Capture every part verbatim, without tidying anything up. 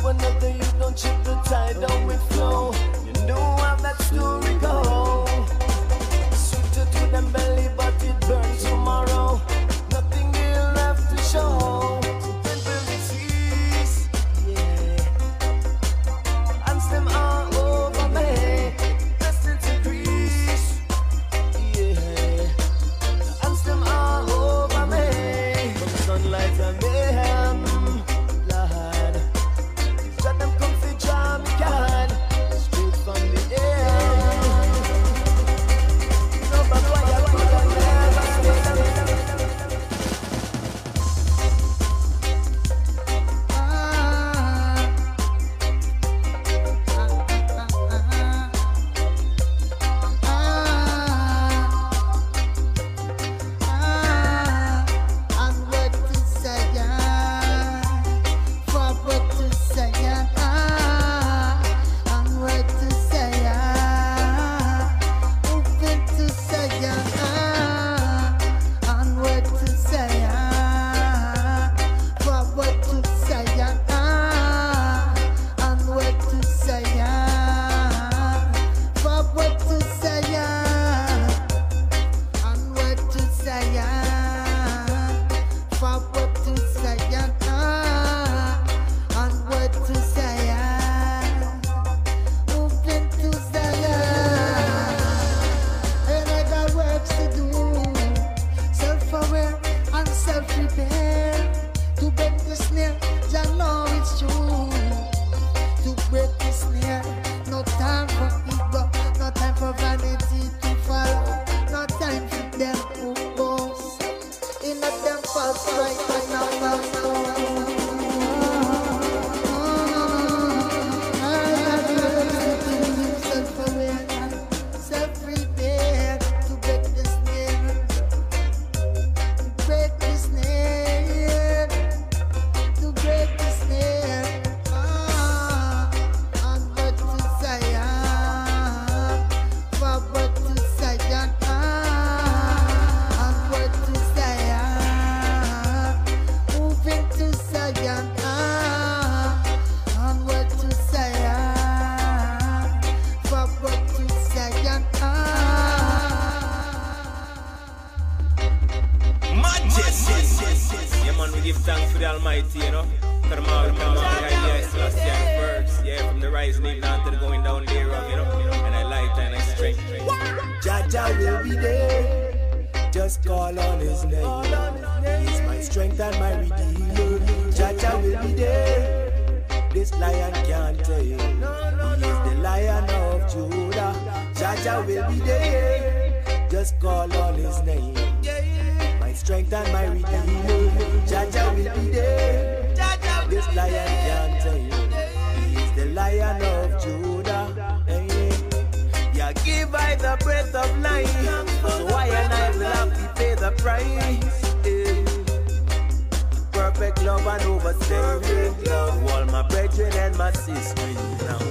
another you don't chip the tide down with flow. You know how that story go. Sweeter to them belly, but it burns tomorrow. Nothing here left to show. Temple disease, yeah. Hands them all over me. Distance increase, yeah. Hands them all over me. From sunlight and mayhem, Lord. Shut them comfy jam, God. Straight from the air. No matter what you put on there, I Onward to Zion, forward to Zion, onward to Zion, moving to Zion, onward to Zion, forward to Zion, onward to Zion, forward to Zion. Onward to Zion, forward to Zion, onward to Zion, moving to Zion. And I got works to do, self-aware and self-repair. To break the snare, I know it's true. To break the snare, no time for ego, no time for vanity to follow, no time for them who boast in a them false right but now now self-aware and self-repair to break the snare, break the snare, to break the snare. Ah, onward to Zion, forward to Zion, ah, onward to Zion, moving to Zion, ah, onward to Zion, forward to Zion, ah. Majesty. Yeah, man, we give thanks for the Almighty, you know. Come out, come out, yeah, yes, last year first. Yeah, from the rising even until the going down there, you know. And I light and I strength. Jaja will be there. Just call on his name. He is my strength and my redeemer. Jaja will be there. This lion can't tame. He is the Lion of Judah. Jaja will be there. Just call on his name. My strength and my redeemer. Jaja will be there. This lion can't tame. He is the Lion of Judah. Hey. Yeah, give I the breath of life, so I and I will have to pay the price. Yeah. Perfect love and overstaying love to all my brethren and my sisters now.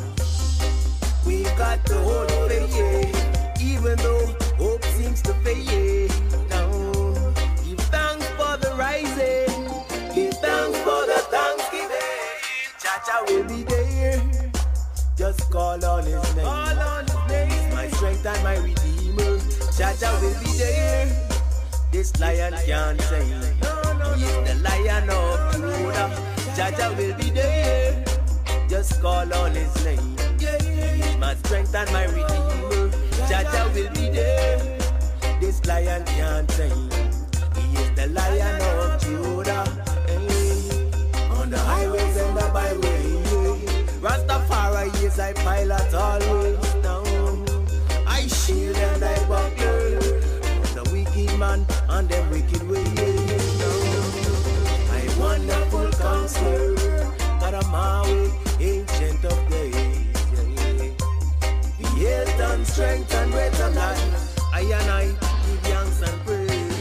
We got to hold faith, yeah, even though hope seems to fade. Now, give thanks for the rising, give thanks for the thanksgiving. Jaja will be there. Just call on his name. Call on his name. He's my strength and my redeemer. Jaja will be there. This lion can't tame. No, no, he is the Lion of Judah. Jaja will be there. Just call on his name. He's my strength and my redeemer. Jaja will be there. This lion can't tame. He is the Lion of Judah. Hey. On the highways and the byways, Rastafari is I pilot always now. I shield and I buckler the wicked man and them wicked ways now. My wonderful counselor, God of my way, ancient of days. Be health and strength and breath of life. I and I give thanks and praise.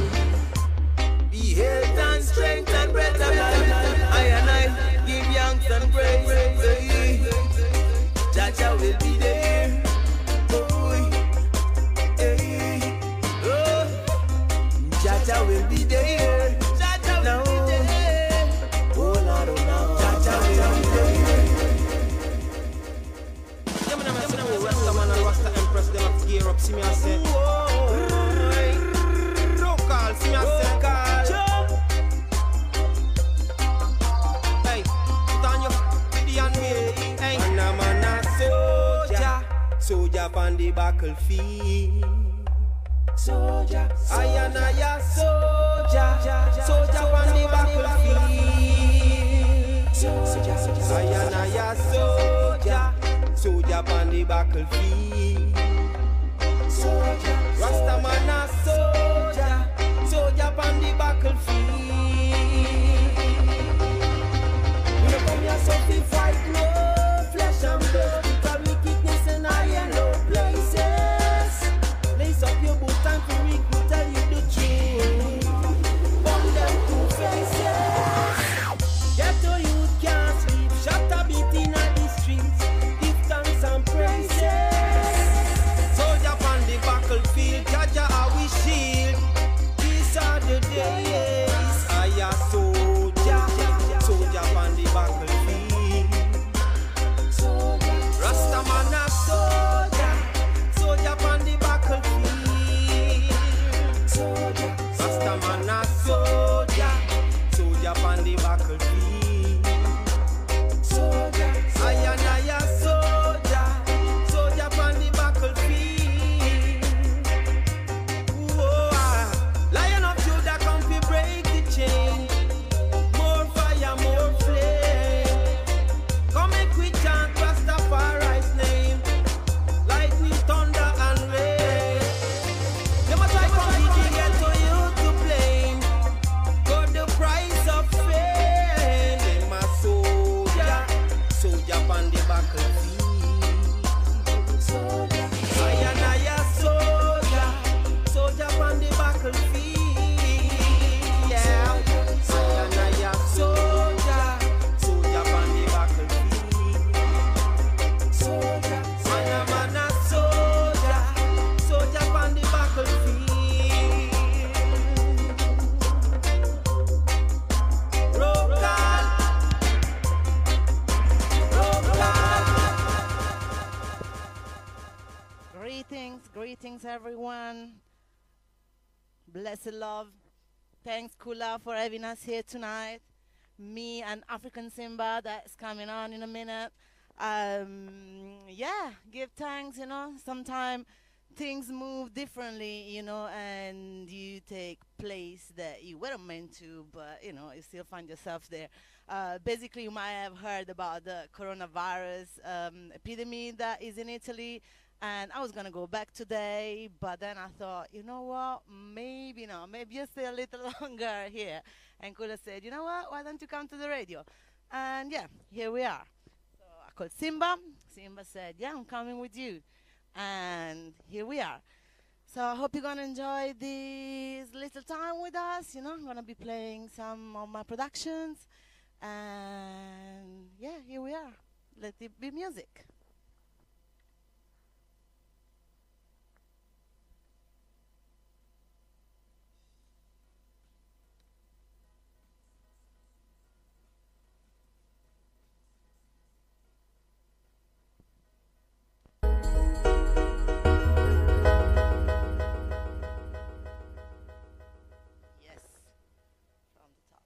Be health and strength and breath of life. I and I give thanks and praise. Jaja will be there. Oh, hey, oh. Jaja will be there. Jaja will be there. Oh, Lord, oh, Lord. Jaja will be there. soldier on the battlefield. Soldier, I and I a soldier, soldier on the battlefield. soldier, I and I a soldier, soldier on the battlefield. soldier, Rastaman a soldier, soldier on the battlefield. We don't come here so to fight no flesh and blood, because wickedness in high and low places. Lace up your boot and to recruit, tell you the truth. Bomb them two faces. Get to youth can't sleep, shot a beat in the streets. Give thanks and praises. Soldier on the battlefield, Jaja are we shield. These are the days. I a soldier, soldier on the battlefield. Rastaman a soldier, soldier on the battlefield. Rastaman a soldier, soldier on the battlefield. I and I a soldier, soldier on the battlefield. Whoa, ah. Lion of Judah come to break the chain. More fire, more flame. Come make we chant Rastafari's name. Lightning, thunder and rain. They must try come to get to you to blame. Got the price of fame. Them a soldier, soldier on the battlefield. I and I a soldier, soldier on the battlefield. Yeah, I and I a soldier, soldier on the battlefield. Man a man a soldier, soldier on the battlefield. Roll call, roll call. Greetings, greetings, everyone. Blessed love. Thanks, Kula, for having us here tonight. Me and African Simba, that's coming on in a minute. Um, yeah, give thanks, you know. Sometimes things move differently, you know, and you take place that you weren't meant to, but, you know, you still find yourself there. Uh, basically, you might have heard about the coronavirus um, epidemic that is in Italy. And I was going to go back today, but then I thought, you know what, maybe not. Maybe you stay a little longer here. And Kula said, you know what, why don't you come to the radio? And yeah, here we are. So I called Simba. Simba said, yeah, I'm coming with you. And here we are. So I hope you're going to enjoy this little time with us. You know, I'm going to be playing some of my productions. And yeah, here we are. Let it be music. Yes, from the top.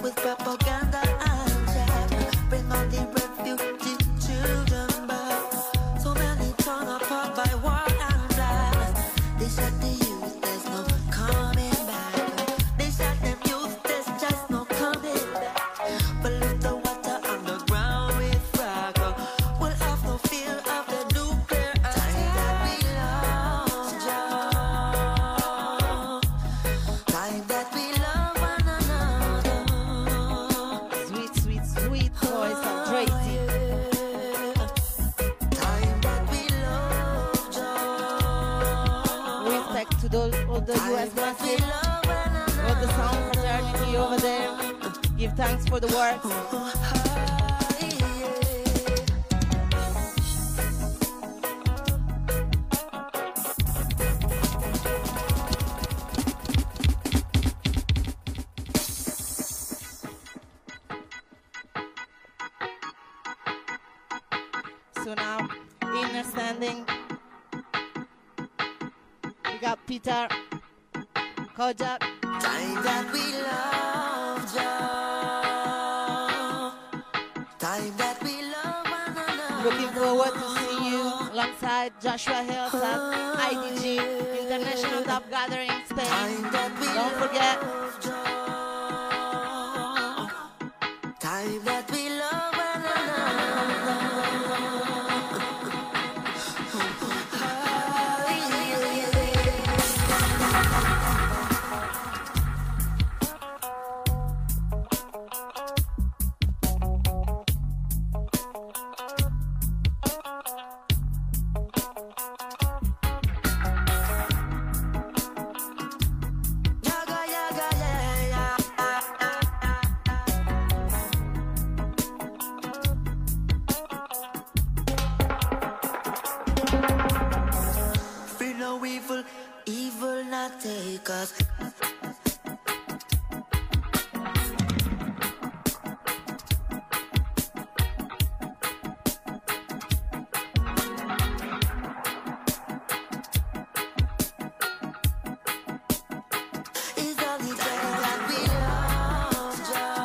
with propaganda and jab. Bring all the refugee children back. So many torn apart by war and blast. They shot the youth, there's no coming back. They shot them youth, there's just no coming back. Pollute the water underground with frag. We'll have no fear of the nuclear attack. Time that we love Jah. Time that we love one another. Sweet, sweet, sweet voice of Tracy. Time that we love Jah. Respect to those of the U S massive, all the sound fraternity over there. Give thanks for the work. So now, inner standing. We got Peter, Kojak. Time that we love Jah. Time that we love one another. Looking forward to see you alongside Joshua Hills at I D G International Top Gathering Spain. Time that we Don't forget. love Jah. Time that we love one another. Yaga, yaga, yeah, yeah. Fear no evil, evil not take us. It's only time that we love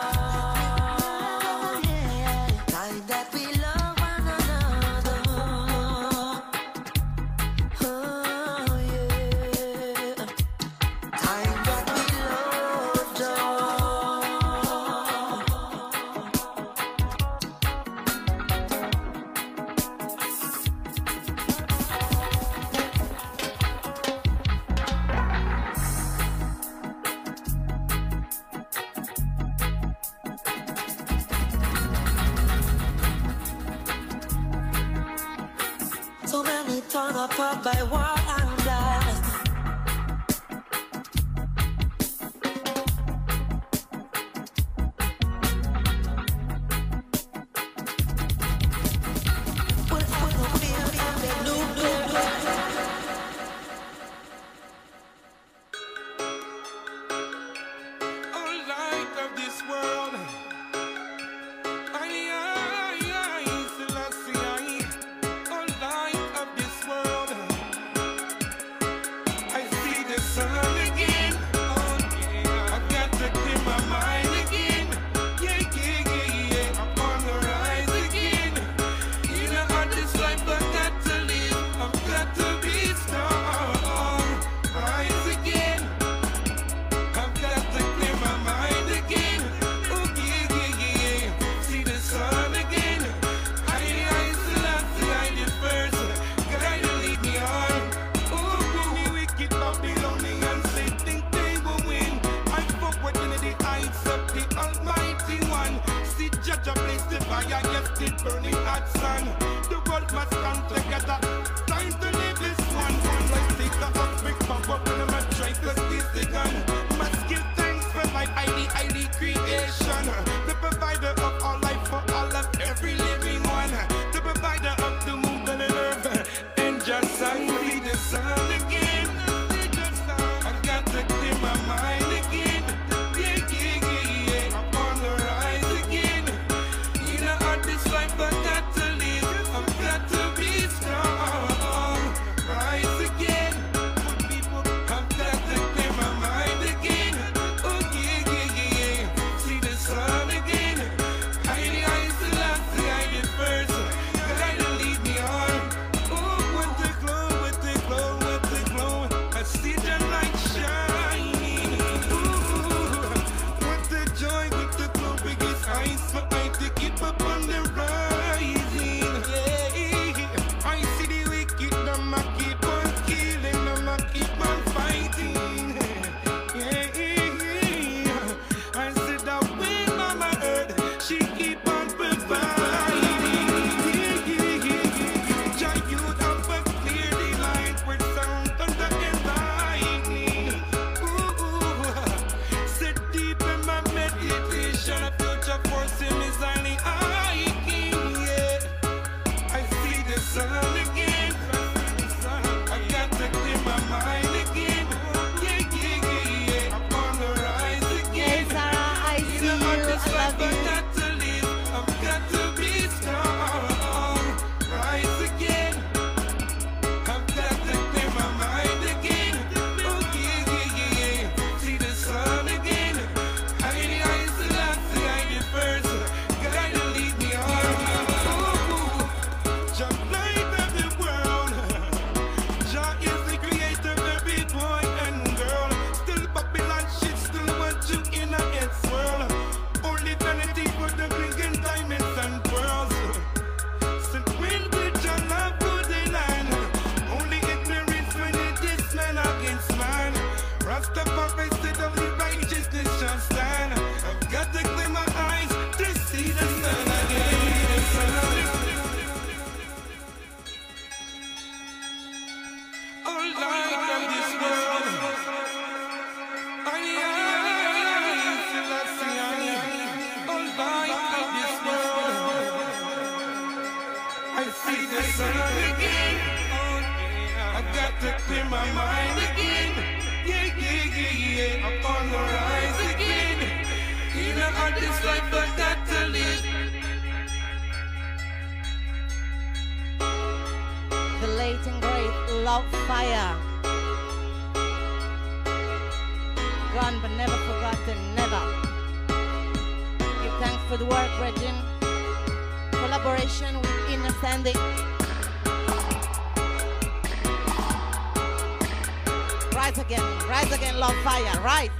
Jah. Time that we love one another. Oh yeah. Time that we love Jah. So many torn apart by war and blast. We'll have no fear of the nuclear attack. Oh, light of this world. Aye, aye, aye, Selassie, aye. Oh, light of this world. I see the sun again. Oh, yeah. I've got to clear my mind again. Yeah, yeah, yeah, yeah. I'm on the rise again. You know how this life I've got to live. I've got to be strong. Rise again. I've got to clear my mind again. Oh, yeah, yeah, yeah. See the sun again. I, I, Selassie, I did first. God, you lead me on. Oh, gloomy, wicked Babylonians, they think they will win. I forward into the heights of the Almighty One. See, Judge, I place the fire, yes, the burning hot sun. The world must come together. Time to live this one. Let's take the up, big power, when I'm a try to squeeze the gun. Must give thanks for life, I the, I the creation. The provider of all life for all of every living one. The provider of the moon and the earth. And just I see the sun again. I've got to clear my mind again. Yeah, yeah, yeah, yeah. I'm on the rise again. You know how this life I got to live. I've got to be strong. Rise again. I've got to clear my mind again. Oh, yeah, yeah, yeah, yeah. See the sun my mind again. Yeah, yeah, yeah, yeah. I'm on the rise again. You know, on this life I got to live. The late and great Love Fire. Gone but never forgotten, never. Give thanks for the work, Regine. Collaboration with Inner Sandy. Rise again, rise again, Love Fire, rise.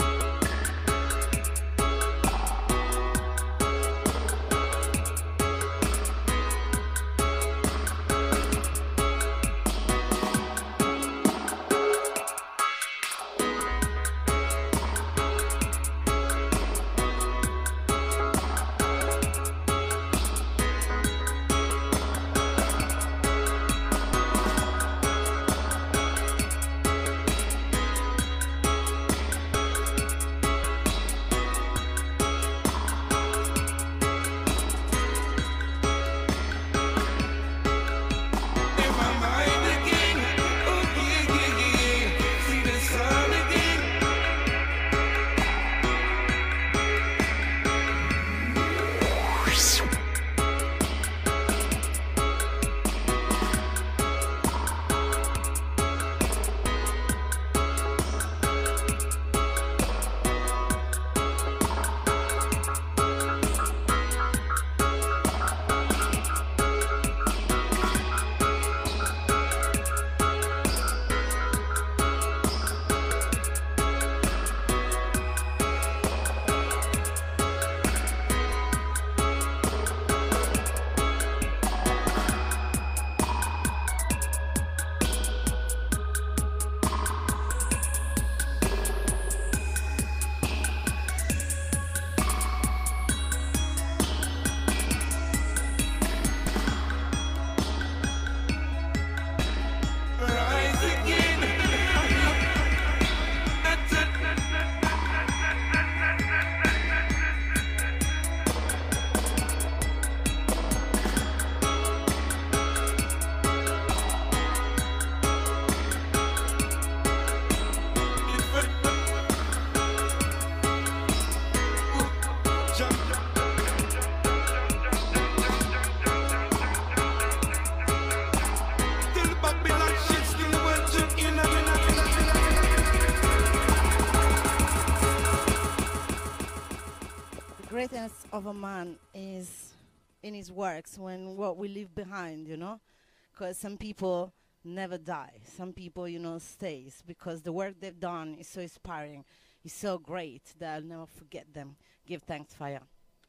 Greatness of a man is in his works, when what we leave behind, you know, because some people never die, some people, you know, stays, because the work they've done is so inspiring, is so great that I'll never forget them. Give thanks, Fire.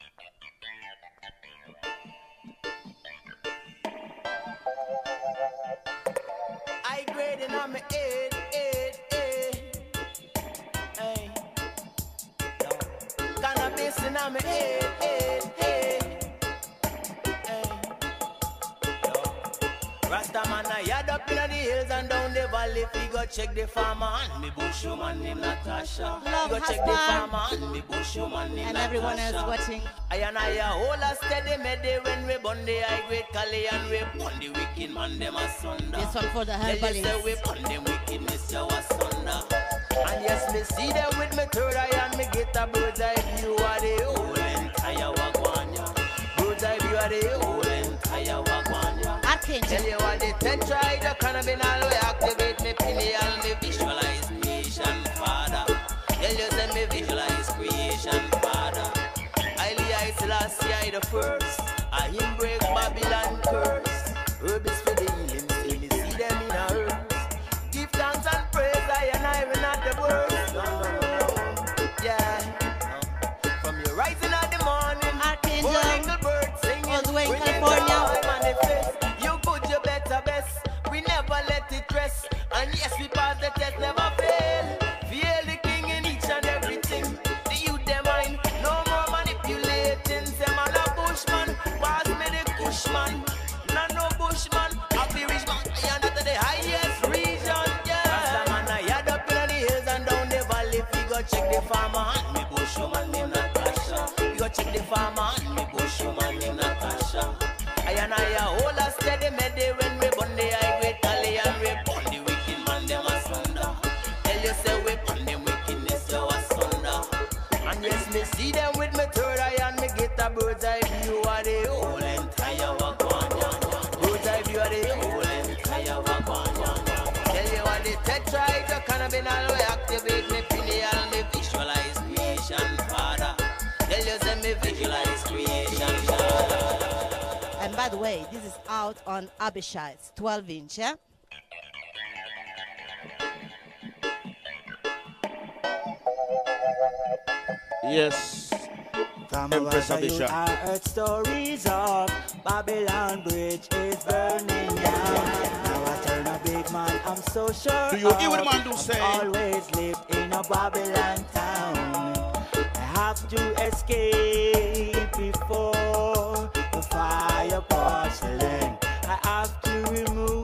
I grading on my head, head, head. Hey, no. Cannabis in on my head, head, head. Hey, yo. Rasta man, I yard up in the hills and down the valley. We go check the farmer and me bush woman named Natasha. Love we go check the husband. farmer and me bush woman named And Natasha. everyone else watching. I and I a hold a steady mede when we bun the high grade Cali and we bun the wicked man them asunder. This one for the Tell you say we herbalists. bun them wickedness you asunder. And yes, me see them with me third eye and me get a bird's eye view of the whole entire wagwanya. Bird's eye view of the whole entire wagwanya. Archangel. Tell you what the tetra, the cannabinol, we activate me pineal, me visualize creation, Father. Tell you say me visualize creation, Father. I Selassie I the first, I him break Babylon curse. Herb is for the healing, see me see them in a herbs. Give thanks and praise, I and I will not the words. No, no, no, yeah. No. From your rising of the morning, Archangel, four little birds singing, all the way in bringing California. joy manifest. You good, you better best. We never let it rest, and yes we pass the test, never fail. Feel the king in each and everything. The youth them mind, no more manipulating. Say man a bushman, pass me the cushman. No no bushman, happy rich man. I am not the highest region, yeah. Rasta man I yard up in the hills and down the valley. We go check the farmer and me bushman named Natasha. We go check the farmer and me bushman named Natasha. I and I a hold a steady mede when we bun the high grade Cali and we bun the wicked man them asunder. me see them with me third eye and me get a bird's eye view of the whole entire wagon. Bird's eye view of the whole entire wagon. Tell you what the tetrahydrocannabinol will activate me pineal, me visualize creation, Father. Tell you say me visualize creation, Father. And by the way, this is out on Abishai. It's twelve inch, yeah? Yes. From Empress what I Abisha. I heard stories of Babylon Bridge is burning down. Now I turn a big man, I'm so sure. Do you hear what the man do I've say? always lived in a Babylon town. I have to escape before the fire porcelain. I have to remove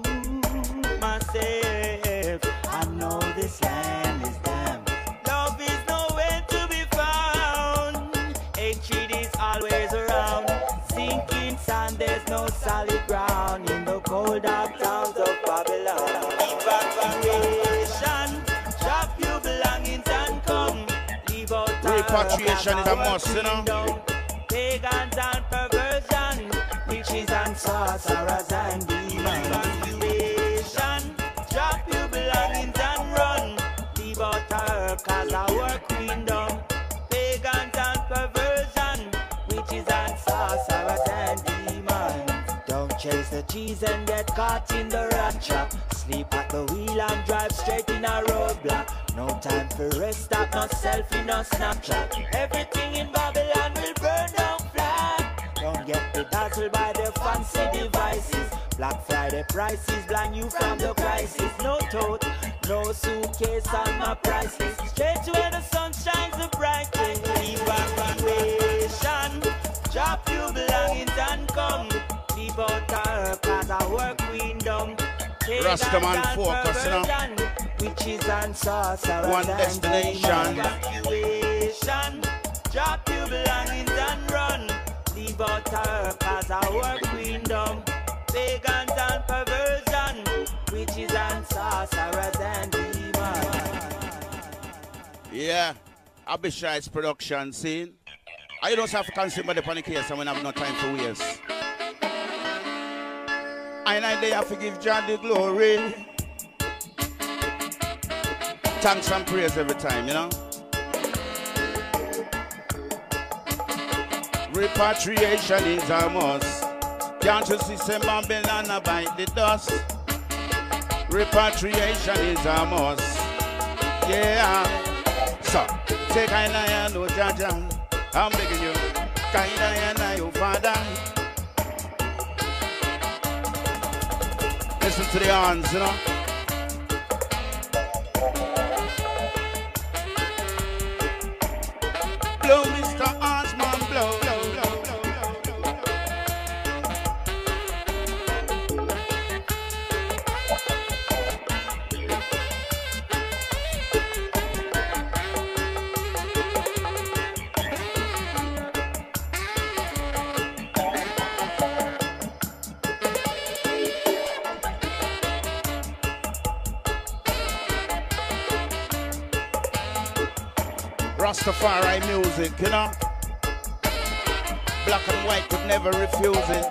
myself. I know this land is damn. Love is nowhere to be found. Hatred is always around. Sinking sand, there's no solid ground in the cold dark towns of Babylon. Evacuation, drop your belongings and come. Leave out Repatriation is a must, you know. Pagans and perversion, witches and sorcerers and demons. Evacuation, drop your belongings and run. Leave out her cause our queendom. Pagans and perversion, witches and sorcerers and demons. Don't chase the cheese and get caught in the rat trap. Sleep at the wheel and drive straight in a roadblock. No time for rest, stop, no selfie, no Snapchat. Everything in Babylon will burn down flat. Don't get bedazzled by the fancy devices. Black Friday prices blind you from the crisis. No tote, no suitcase on my price list. Straight to where the sun shines the brightest. Evacuation, drop your belongings and come. Leave out our cause our queendom. Rastaman focus, you know. Witches and sorcerers. One destination. Evacuation, drop your belongings and run. Leave out our cause our queendom. Pagans and perversion, witches and sorcerers and demons. Yeah, Abishai's production scene. I don't have to consider the panic case and we have no time for waste. And I they have to give John the glory. Thanks and praise every time, you know. Repatriation is a must. Can't you see some Babylon bite the dust? Repatriation is a must. Yeah. So, take I and no Jaja. I'm begging you. Kind and your father. Listen to the horns, you know. Blow, Mister Hornsman, blow. Rastafari music, you know. Black and white could never refuse it.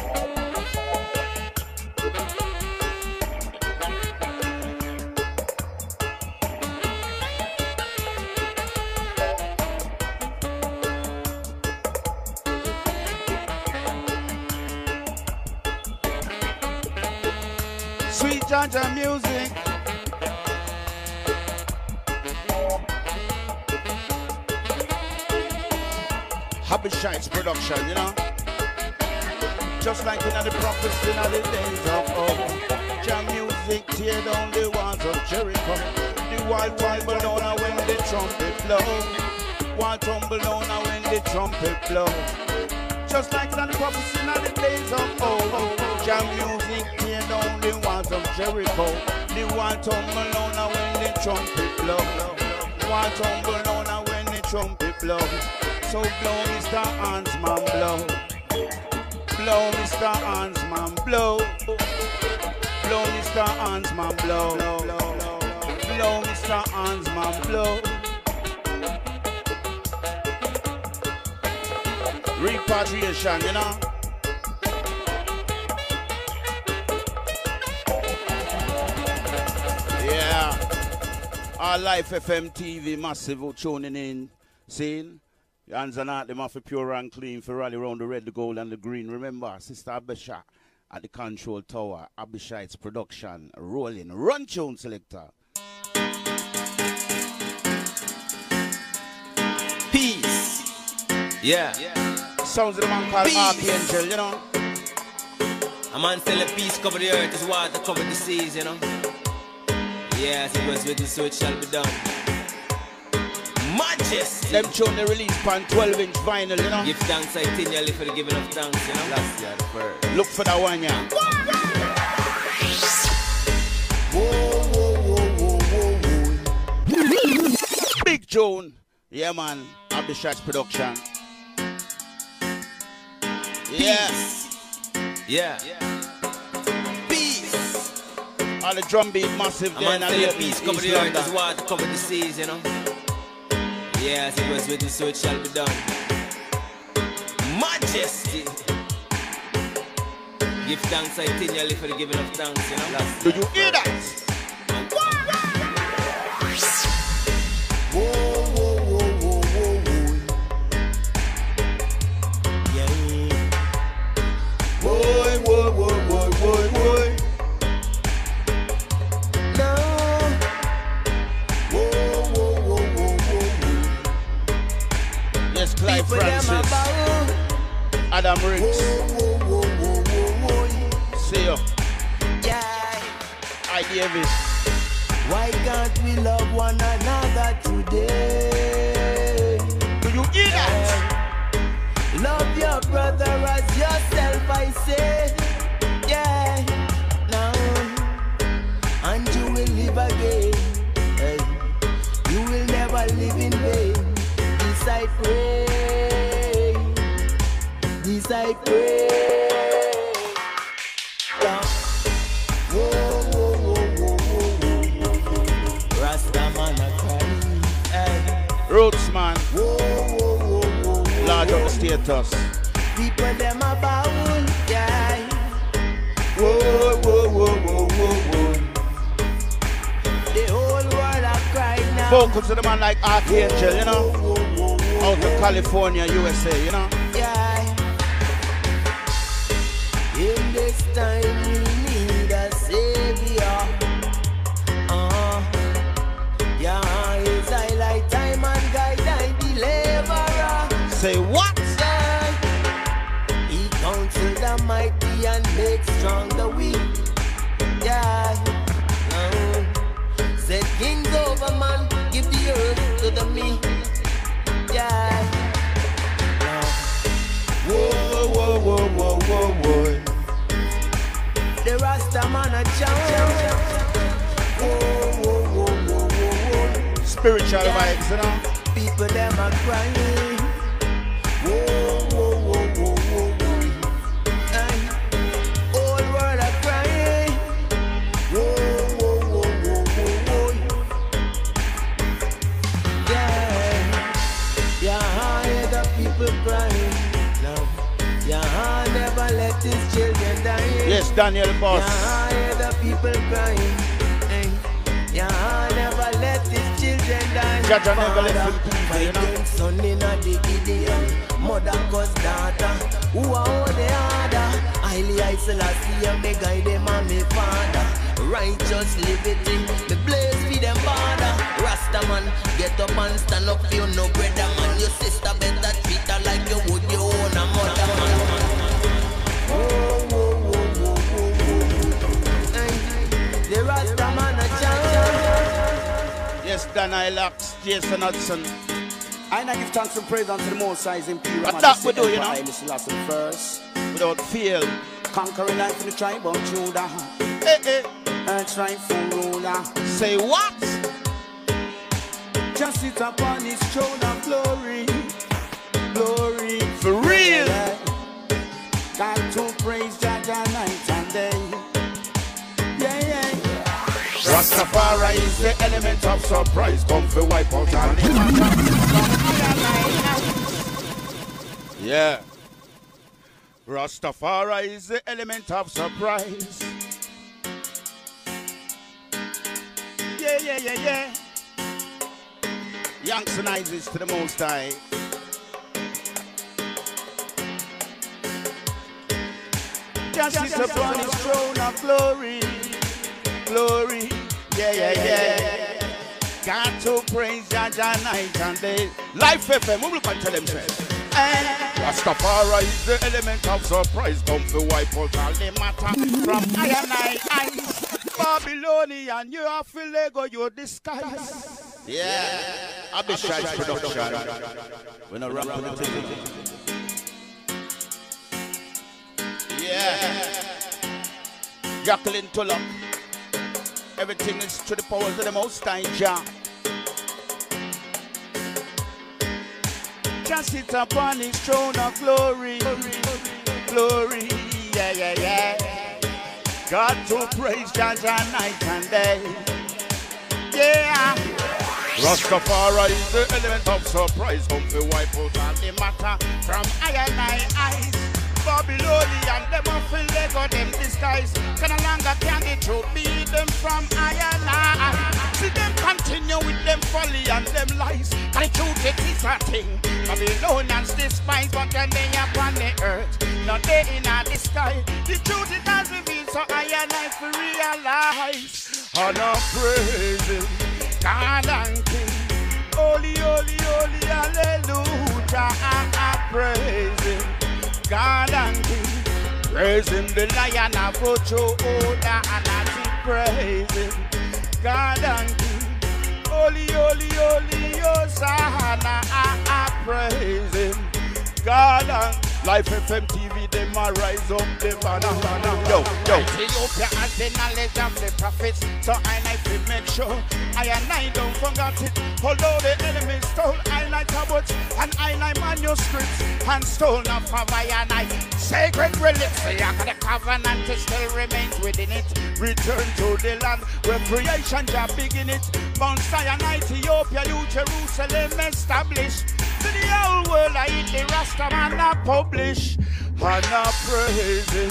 Sweet Jaja music. Abishai's production, you know. Just like in the prophets in the days of old. Jam music tear down the walls of Jericho. The wild wild balloon when the trumpet blow. Wild tumble down when the trumpet blow. Just like in the prophets in the days of old. Jam music tear down the walls of Jericho. The wild tumble down when the trumpet blow. Wild tumble down when the trumpet blow. So blow, Mister Hornsman, blow. Blow, Mister Hornsman, blow. Blow, Mister Hornsman, blow. Blow, Mister Hornsman, blow. Repatriation, you know. Yeah. Our Life F M T V massive tuning in. Seeing? Your hands are out them off for pure and clean for rally around the red, the gold, and the green. Remember, Sister Abisha at the control tower. Abisha's production rolling. Run tune selector. Peace. Yeah. Sounds of the man called Peace. Archangel, you know. A man tell the peace cover the earth as water cover the seas, you know. Yes, it was written, so it shall be done. Majesty. Them tune they release on twelve inch vinyl, you know. Give thanks continually for the giving of thanks, you know. Last year, the first. Look for that one, yeah. Whoa, whoa, whoa, whoa, whoa, whoa. Big tune. Yeah, man. Abisha's production. Yes. Yeah. Peace. All the drum beat massive A there man and tell the the peace East cover the earth as London. water cover the seas, you know. Yes, it was written, so it shall be done. Majesty. Give thanks continually for the giving of thanks, you know. Last Do you hear that? Whoa, whoa, whoa, whoa, whoa, whoa. Yeah. Boy, whoa, whoa, whoa, whoa, whoa. No. Whoa, whoa, whoa, whoa, whoa, whoa. Yes, Clive People them Francis. about. Adam Whoa, Riggs. whoa, whoa, whoa, whoa, whoa. See you. Yeah. I Davis. Why can't we love one another today? Do you hear that? Love your brother as yourself, I say. Yeah, now, and you will live again. Hey. You will never live in vain. This I pray. This I pray. Yeah. Whoa, whoa, whoa, whoa, whoa. Rasta man a crying. Hey. Roots, man. Whoa, whoa, whoa, whoa, whoa. Large up the status. People them a bowl, yeah. Whoa, whoa, whoa, whoa, whoa, whoa. The whole world a cry now. Vocals to the man like Archangel, you know. Whoa, whoa, whoa, Out of California, U S A, you know. yeah. In this time we need a savior. Uh, yeah, it's highlight time and guide and deliverer. Say what? He counsel the mighty and makes strong the weak. Yeah. Uh, said kings over man, give the earth to the meek. Yeah. Uh, whoa, whoa, whoa, whoa, whoa, whoa. The Rasta man a chant. Whoa, whoa, whoa, whoa, whoa, whoa. Spiritual Yeah. vibes, you know. People them a crying. Whoa, whoa, whoa, whoa, whoa, whoa. Hey. Whole world a crying. Whoa, whoa, whoa, whoa, whoa, whoa. Yeah, yeah, I hear the people crying. No, yeah, I never let these children die. Yes, Daniel Boss. Yeah, I hear the people crying. Hey. Yeah, I never let these children die. Jaja never let Father, them people, my you know. grandson in a the Gideon. Mother cause daughter, who are all the other. Highly I Selassie, me guide them and me father. Righteous liberty, me blaze for them father. Rasta man, get up and stand up for you no brother man. Your sister better treat her like you would your own a mother man. Whoa, whoa, whoa, whoa, whoa, whoa. Hey, the Rasta man a chant. Yes, Dan Ilax, Jason Hudson. I now give thanks and praise unto the Most High's Imperial But that we do, you know. I listen last and first. Without fail. Conquering life in the tribe of Judah. Hey, hey. Earth's rightful ruler. Say what? Just sit upon his throne of glory. Glory. For real. Got to praise Jaja night and day. Yeah, yeah. Rastafari is the element of surprise. Come for wipe out and Yeah. Rastafari is the element of surprise. Yeah, yeah, yeah, yeah. Youngson Isis to the Most High. Justice upon his throne of glory. Glory. Yeah, yeah, yeah. Got to praise Jaja night and day. Life F M, we will come tell them first. Rastafari is the element of surprise. Come to wipe out all the matter from I and I eyes. Babylonian, you are feel Lego, your disguise. Yeah, Abishai's production. We're not rapping the thing. Yeah, Jacqueline Tulloch. Everything is to the powers of the Most High Jah. Just sit upon his throne of glory, glory, yeah, yeah, yeah. God to praise Jaja night and day, yeah. Rastafari is the element of surprise. Come to wipe out all the matter from I and I eyes. Babylonian, them a feel they got them disguise. Can no longer can the truth be them from I and I. See them continue with them folly and them lies. And the truth it is a thing. Babylonians despise, but then they upon the earth. Not they in the sky. The truth it has revealed, so I and I for realize. And I'm praising God and King. Holy, holy, holy, hallelujah. I praise him. God and King, praise him, the Lion of Ochoa, and I praise him. God and King, holy, holy, holy, Hosanna, I, I praise him. God and Life F M T V, them a rise up the banner. Yo, yo. Ethiopia has the knowledge of the prophets, so I like to make sure I and I don't forget it. Although the enemy stole I like tablets and I like manuscripts and stole not from I and I. Sacred relics, the covenant still remains within it. Return to the land where creation shall begin it. Mount Zion, Ethiopia, New Jerusalem established. To the whole world I eat the Rasta man I publish. And I praise him,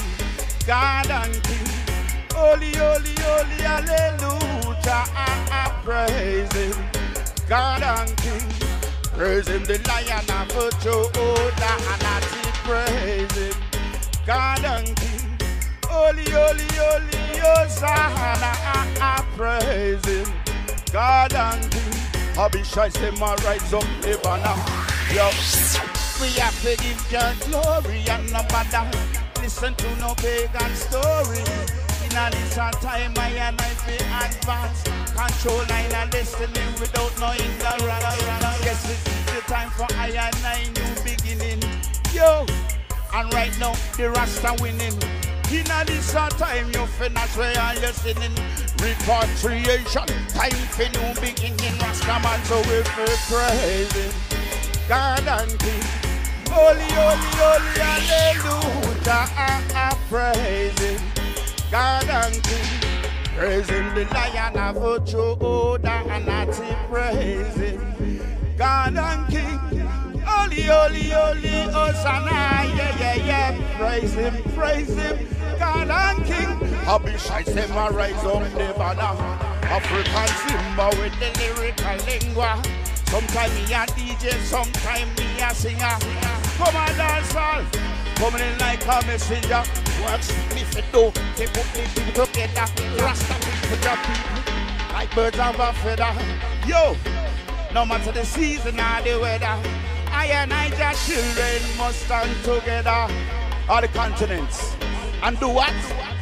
God and King. Holy, holy, holy, hallelujah. I, I praise him, God and King. Praise him, the Lion of Judah. And I praise him, God and King. Holy, holy, holy, Hosanna. I, I praise him, God and King. Abishai say my rise up the banner. Yo, we have to give God glory and no matter. Listen to no pagan story. In a this time I and I feel advance. Control line and destiny without no ignorance. Yes, this is the time for I and I new beginning. Yo, and right now the Rasta winning. In a this time you finish where you're sinning. Repatriation, time for new beginning. Rastaman, so we praise him, God and King. Holy, holy, holy, hallelujah. I, I praise him, God and King. Praise him, the Lion of Judah, and I praise him, God and King. Holy, holy, holy, Hosanna, yeah, yeah, yeah. Praise him, praise him, God and King. Abishai say my rise up the banner. African Simba with the lyrical lingua. Sometime me a D J, sometime me a singer. Come on dance all, coming in like a messenger. Works me for do, they put the people together. Rasta people the people, like birds of a feather. Yo, no matter the season or the weather, I and I just children must stand together. All the continents, and do what?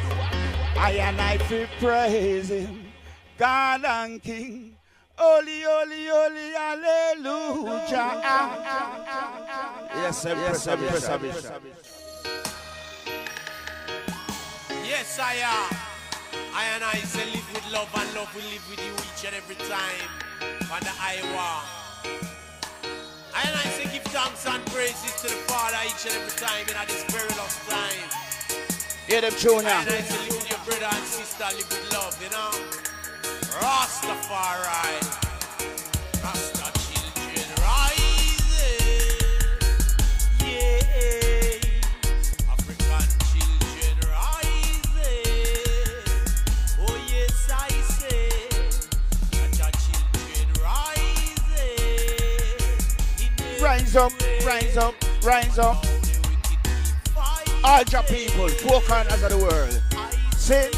I and I feel praise him, God and King. Holy, holy, holy, hallelujah. Yes, sir. Yes, sir. Yes, sir. Yes, I am. I and I say live with love, and love will live with you each and every time. On the Iowa. I and I say give thanks and praises to the Father each and every time in this perilous time. Hear them tune now. I and I say live with your brother and sister, live with love, you know. Rastafari, Rasta children rising, yeah. Rise up, rise up, rise up. All your people, four corners of the world. Sing.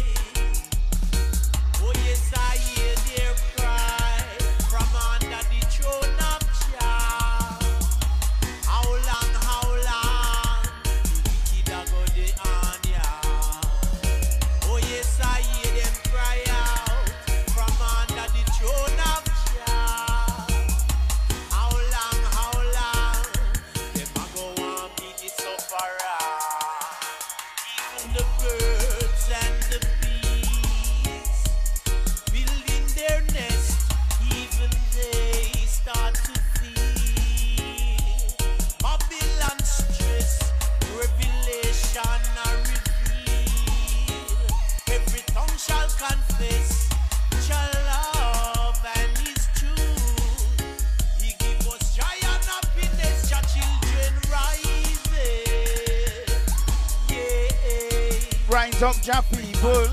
Oh yes, I hear their cry from under the throne of Jah. How long, how long the wicked are go dey on ya? Oh yes, I hear them cry out from under the throne of Jah. How long, how long them a go on be the sufferer? Even the birds and the bees building their nest, even they start to feel Babylon stress, revelation are revealed. Every tongue shall confess, shall love and his truth. He give us joy and happiness, your children rising. Yeah. Rise up, your people.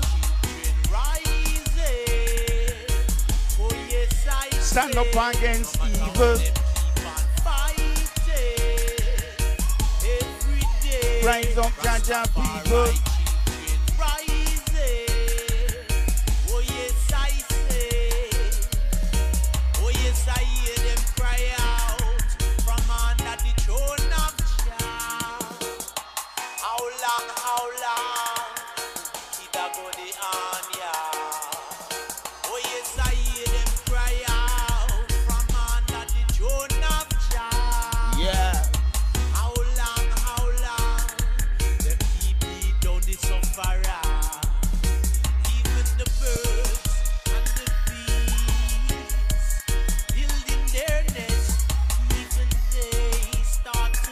Stand up against evil. Rise up, your, your people. Oh yes, I say. Oh yes, I hear them cry out from under the throne of Jah. How long, how long? Kid a go dey on ya. Oh yes, I hear them cry out from under the throne of Jah. Yeah. How long, how long? Them keep me down the sufferer. Even the birds and the bees building their nest, even they start to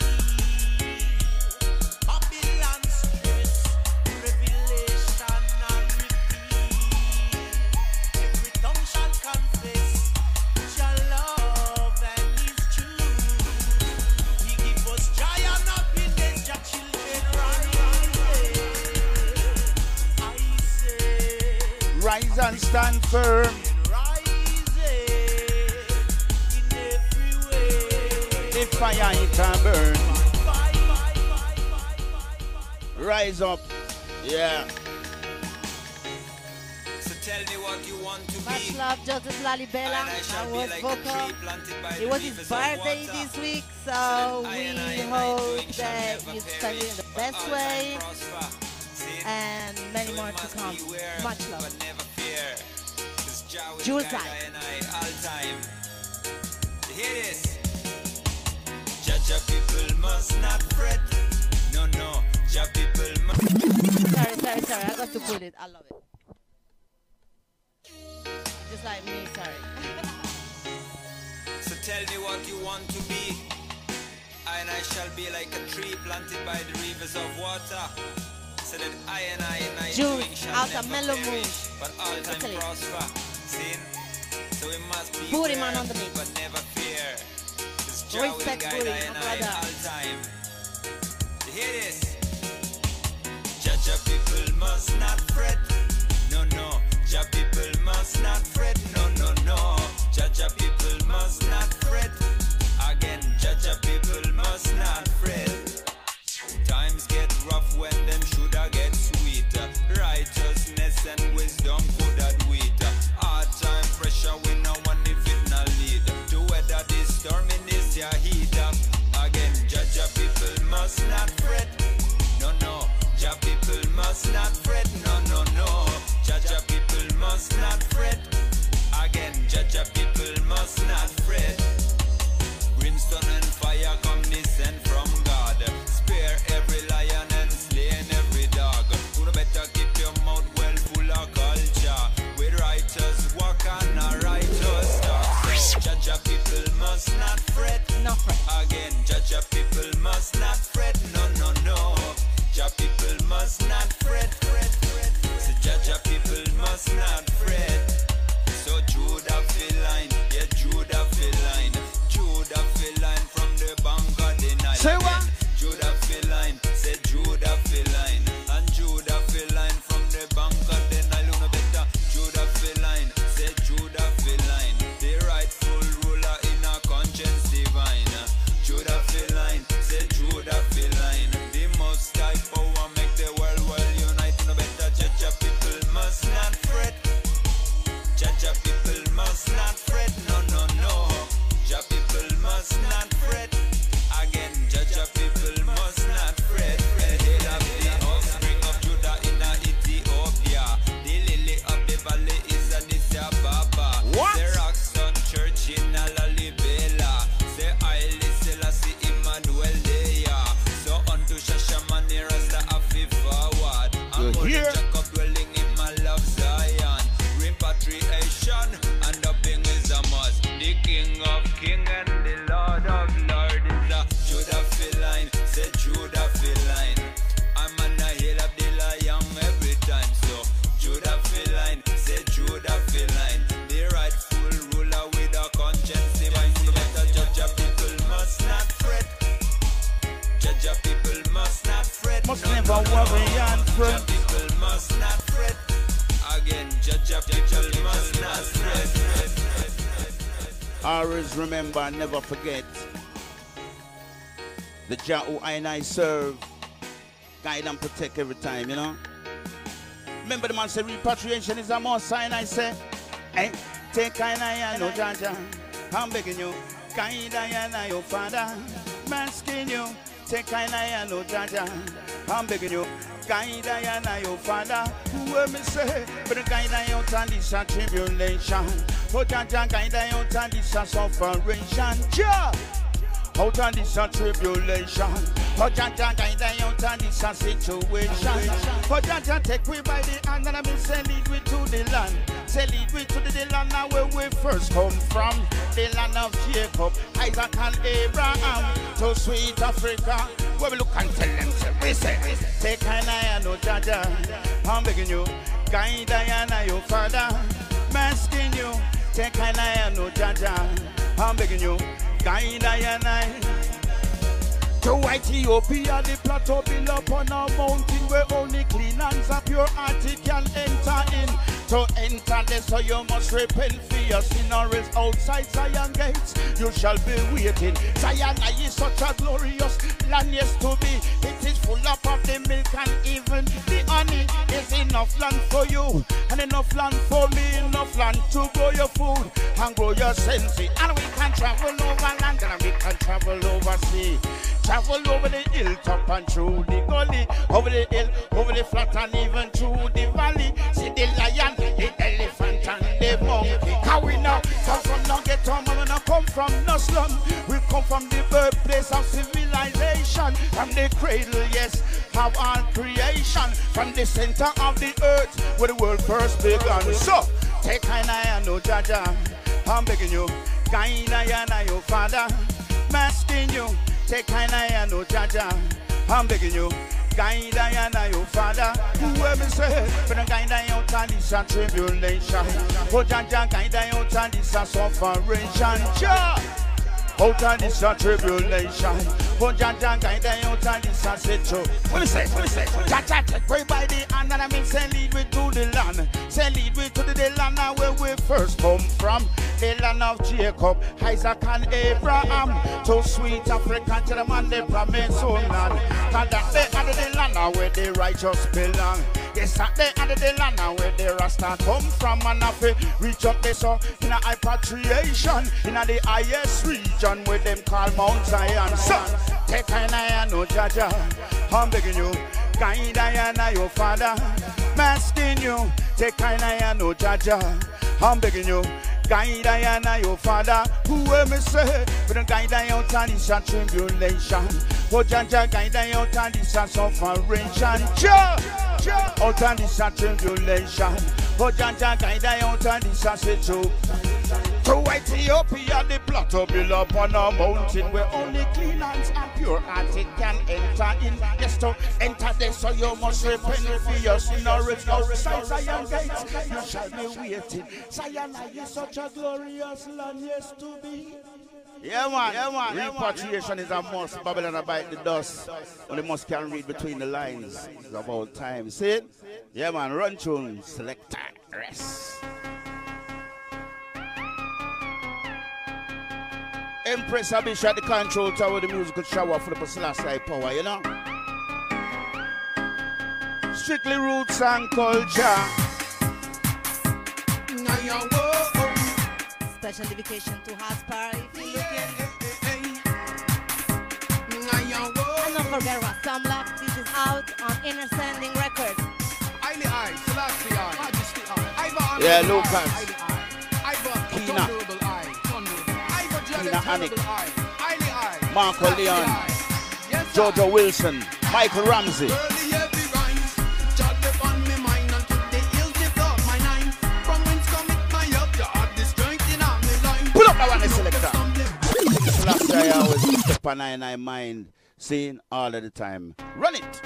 feel Babylon stress, revelation are revealed. Every tongue shall confess, shall love and his truth. He give us joy and happiness, your children rising. I say, Rise and stand firm. rising in every way. The fire it a burn. Fight, fight, fight, fight, fight, fight. Rise up. Yeah. So tell me what you want to Much be. love, Joseph Lalibela. And I shall I be was like a vocal. tree planted by It the was his rivers of birthday water. this week, So so that I we and I and I hope doing shall that never you spend it in the perish, best but all way time prosper. See? and many So more we to must come. beware, Much love. but never fear. 'Cause Jah will Jewel guide time. I and I all time. You hear this? Jah people must not fret. No, no. Jah people must. Sorry, sorry, sorry. I got to put it. I love it. Just like me, sorry. So tell me what you want to be. I and I shall be like a tree planted by the rivers of water. So that I and I and I Juice doing shall out of never Mellow perish, Moon. but all time Totally. prosper. See? So we must be Booty man aware, on the mix. but never fear. 'Cause Jah will Respect guide Booty, I and my I brother. all time. You hear this? Jah Jah people must not fret. No, no. Jah people must not fret. No, no, no. Jah Jah people must not fret. Again, Jah Jah people must not fret. Times get rough when them shoulda get sweeter. Righteousness and wisdom coulda do it. Hard time pressure we no one if it not lead. To weather this storm in this ya heat up. Again, Jah Jah people must not fret. No, no. Jah people must not fret. No, no, no. Jah Jah people must not fret. Always remember, never forget the Jah who I and I serve, guide and protect every time, you know. Remember the man said repatriation is a must, and I say, hey, take kind I no Jah Jah. I'm begging you, guide I and your father, masking you, take kind I no Jah Jah. I'm begging you, guide I and your father. Who will me say, but the guide I out on this a tribulation. Oh Jah Jah, guide I out on this a sufferation. Jah, out on this a tribulation. Oh Jah Jah, guide I out on this a situation. Oh Jah Jah, take we by the hand and I say lead we to the land. Say lead we to the land now where we first come from. The land of Jacob, Isaac and Abraham. To sweet Africa, where we look and tell them, say, we say, take kind I know Jah Jah. I'm begging you, guide I and your father, masking you. Take kind I know Jah Jah. I'm begging you, guide I and I. To Ethiopia, the plateau built up on a mountain where only clean hands and pure hearted can enter in. To enter there, so you must repent for your sin, or else outside Zion gates you shall be waiting. Zion is such a glorious land, yes to be. It is full up of the milk and even the honey. There's enough land for you and enough land for me, enough land to grow your food and grow your sense. And we can travel over land and we can travel over sea. Travel over the hilltop and through the gully, over the hill, over the flat and even through the valley. See the lion, the elephant and the monkey. How we now come from no ghetto, man, we not come from no slum. We come from the birthplace of civilization. From the cradle, yes, of all creation. From the center of the earth, where the world first began. So, take kind I know Jah Jah. I'm begging you, kind I your father, masking you. Take kind I know Jah Jah. I'm begging you, guide I and your father. Whoever say, but the guide I out on this a tribulation. Oh Jah Jah, guide I out on this a sufferation. Jah, out on this a tribulation. Oh Jah Jah, guide I out on this a situation. What is it? What is it? Jah Jah, take way by the hand and I mean say lead me to the land. Say lead me to the, the land now where we first come from. The land of Jacob, Isaac and Abraham. To sweet Africa to the man they promise on land. And that they under the land now where the righteous belong. Yes, that they under the land now where the Rasta come from. And if we reach up there so in a repatriation, in a the highest region where them call Mount Zion. So, take kind I know Jah Jah. I'm begging you, guide I and your father, masking you. Take kind I know Jah Jah. I'm begging you, guide I and your father. Whoever say, but the guide I out on this a tribulation. Oh Jah Jah, guide I out on this a sufferation. Jah, Jah, out on this a tribulation. Oh Jah Jah, guide I out on this a situation. To Ethiopia, the plateau built up on a mountain where only clean hands and pure hearted can enter in. Yes, to enter there, so you must repent for your sin, or it's outside Zion gates you shall be waiting. Zion is such a glorious land, yes to be. Yeah man, yeah man. Repatriation is a must. Babylon abide the dust. Only must can read between the lines. It's about time. See it? Yeah man, run tune, selector, rest. Empress Abish at the control tower, the musical shower for the Selassie power, you know? Strictly roots and culture. Special dedication to Haspar, if you're looking. And don't forget Rasamla, this is out on Inner Sending Records. Yeah, Lucas. Kina. Kina Anik. Marco Leon. Jojo Wilson. Michael Ramsey. Pull up that one, the selector. This last day I always step on in my mind, seeing all of the time. Run it.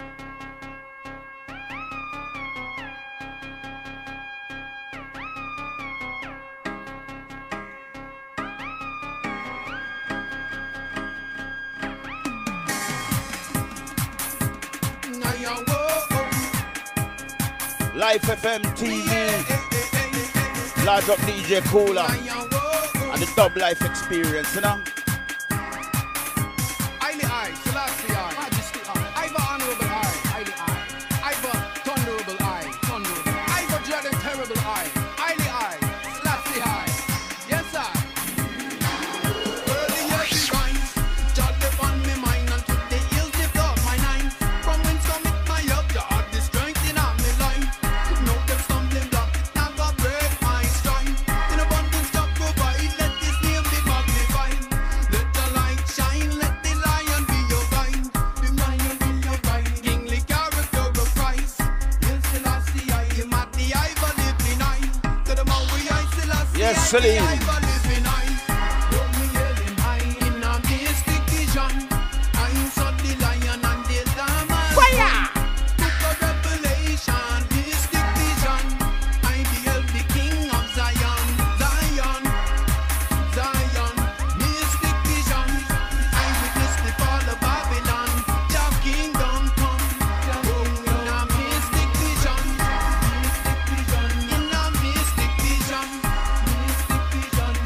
Life F M T V, large up D J Cooler, And the dub life experience, you know. Highly I, Selassie I, Majesty I, Iva Honorable I, Highly I, Iva Thunderable I, Thunderable, Iva Dread and Terrible I, Highly I, Selassie I, yes I. Early years divine, jot upon me mind, and today is the blood my nine. From whence come it my up, the heart the strength in all me life. No them stumbling block, now go break my stride. In abundance God provide, let this name be magnified. Let the light shine, let the lion be your guide. The lion be your guide, kingly character of Christ. Yes, Selassie I, him at the eye, but living I. To the Maui I, Selassie Yes, I, Celine. the eye, but living I. Hold me yelling high in a mystic vision. I saw the lion and the lamb. Fire! Book of Revelation, mystic vision. I beheld the King of Zion, Zion, Zion, mystic vision. I witnessed the fall of Babylon. Your kingdom come. Oh, in a mystic vision, mystic vision, in a mystic vision, mystic vision.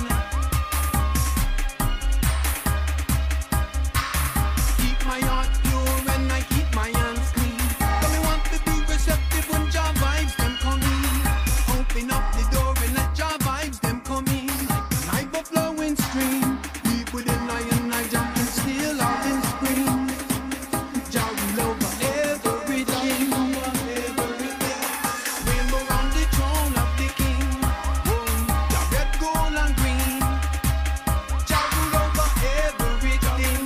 Keep my heart pure and I keep my hands clean. But me want to be receptive when your vibes them come in. Open up the door and let your vibes them come in. Like an ever-flowing stream. Deep within lion, I jump and still all in spring. Jah will over everything. Rainbow round the throne of the King. The red, gold and green. Jah will over everything.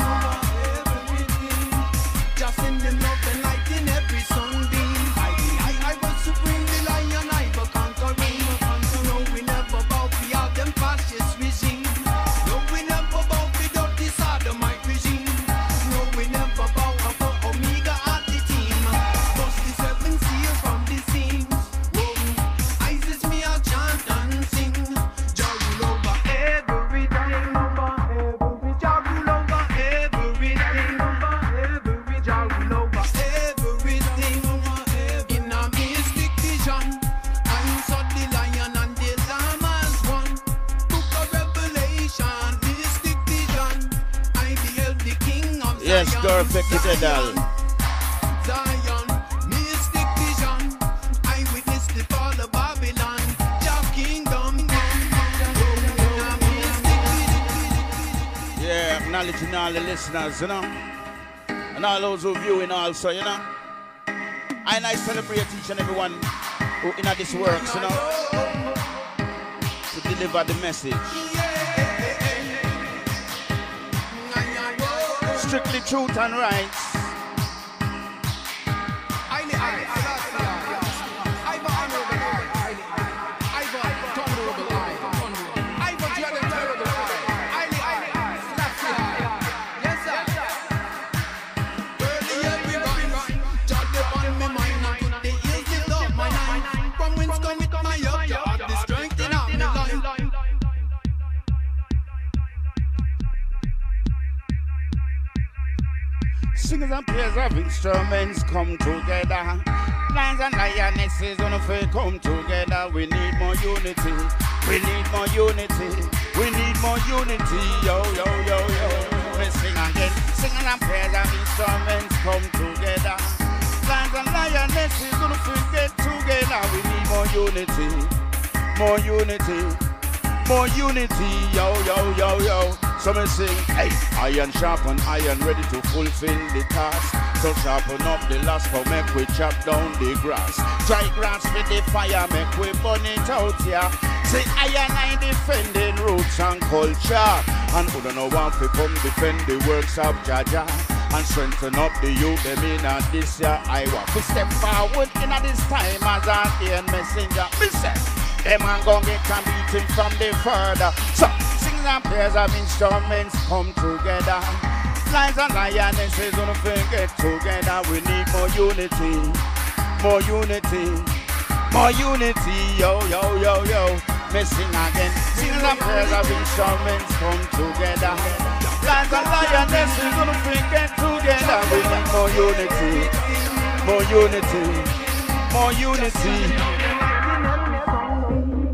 Just send them love and light in every sunbeam. I, I, I was supreme, the lion, I was conquering. No, we never bow for all them fascist regime. No, we never bow for dirty sodomite regime. No, we never bow for Omega at the team. Bust the seven seals from the seams. Whoa, Isis me a chant and sing. Jah rule over everything. Jah rule over everything. Jah rule over everything. In a mystic vision, I saw the lion and the lamb as one. Book of Revelation, mystic vision. I beheld the King of Zion. Yes, Dorfek Kitedal. Zion, mystic vision. I witnessed the fall of Babylon. Your kingdom come. In a mystic vision. Yeah, acknowledging all the listeners, you know. And all those who viewing also, you know. And I celebrate each and every one who in this works, you know. To deliver the message. Strictly truth and rights. Highly I, Selassie I, Iva Honorable I, Iva Thunderable I, Iva Dread and Terrible I, Highly I, Selassie I, yes sir. Early every rhyme, jot upon me mind, and today is the love my nine. From whence come it my up, you have the strength in all me life. Singers and players of instruments come together. Lions and lionesses on the come together. We need more unity. We need more unity. We need more unity. Yo, yo, yo, yo. We sing again. Singers and players of instruments come together. Lions and lionesses on the get together. We need more unity. More unity. More unity. Yo, yo, yo, yo. So me sing, hey, iron sharpen iron, ready to fulfill the task. So sharpen up the last, for make we chop down the grass. Dry grass with the fire, make we burn it out, yeah. Say iron I defending roots and culture. And who don't know want to come defend the works of Jaja. And strengthen up the youth, them in a this year I want to step forward in a this time as an alien messenger. Me say, them man gon' get a beating from the further. So, singers and players of instruments come together. Lions and lionesses on the get together. We need more unity, more unity, more unity. Yo, yo, yo, yo. Me sing again. Singers and players of instruments come together. Lions and lionesses on the get together. We need more unity, more unity, more unity. Hey,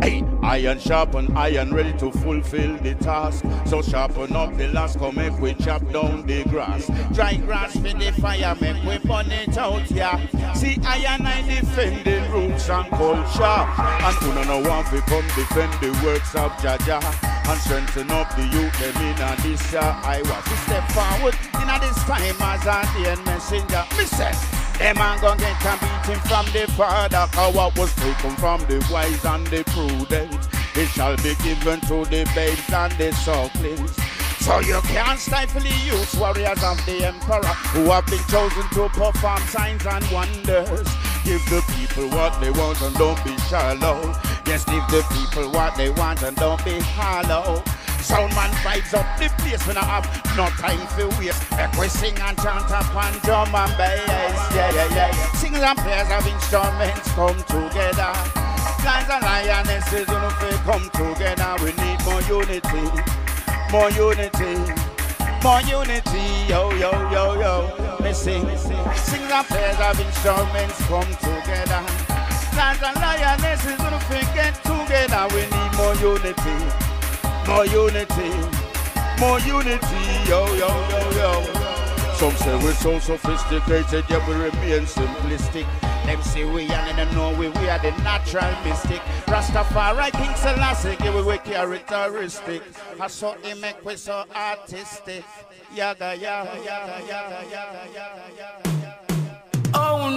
Iron sharpen iron, ready to fulfill the task. So sharpen up the last, come make we chop down the grass. Dry grass for the fire, make we burn it out, yeah. See, iron I defend the roots and culture. And who no want to come defend the works of Jaja and strengthen up the youth, them in a this year. I was to step forward in a this time as a dear messenger. Me say, them man gon' get a beating from the Father, cause what was taken from the wise and the prudent, it shall be given to the babes and the sucklings. So you can't stifle the youth, warriors of the emperor, who have been chosen to perform signs and wonders. Give the people what they want and don't be shallow. Yes, give the people what they want and don't be hollow. Sound man vibes up the place when I have no time for waste. Make we sing and chant upon drum and bass. Yeah, yeah, yeah. Singles and pairs of instruments come together. Lions and lionesses, you know, they come together. We need more unity, more unity, more unity. Yo, yo, yo, yo. Me sing, singles and pairs of instruments come together. Lions and lionesses, you know, they get together. We need more unity. More unity, more unity, yo, yo, yo, yo. Some say we're so sophisticated, yet we remain simplistic. Them say we are in the know we, we are the natural mystic. Rastafari, King Selassie, give we characteristic. I saw him make we so artistic. Yaga, yaga, yaga, yaga, yaga, yaga, yaga. Oh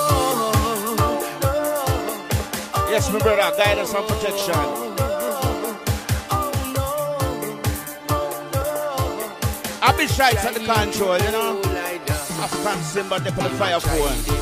no. Yes, my brother, guidance and protection. I be shy at the control, you know. African symbol, they put the fire phone.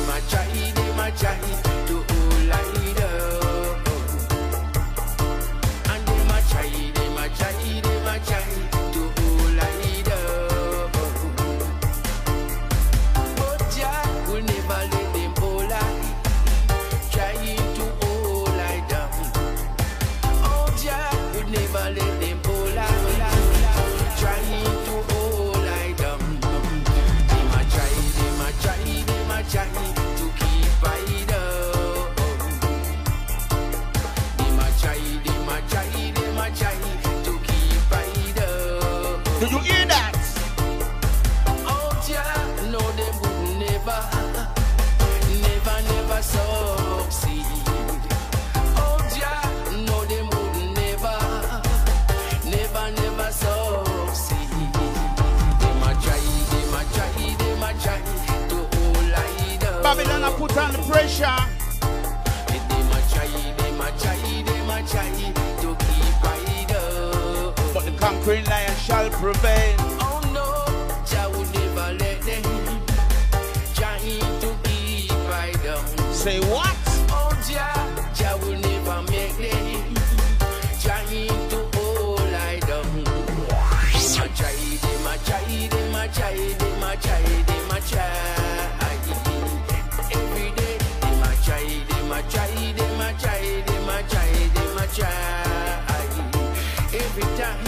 Do you hear that? Oh, yeah, no, they would never, never, never succeed. Oh, yeah, no, they would never, never, never succeed. They might try, they might try, they might try to hold I Babylon, I put on the pressure. They might try, they might try, they might try to keep I up. But the conquering lion shall prevail. Oh no, Jah will never let them trying to keep I down. Say what? Oh Jah, Jah will never make them trying to hold I down. They might try, they might try, they might try, they might try, they might try. Every day, they might try, they might try, they might try, they might try, they might try. Every time.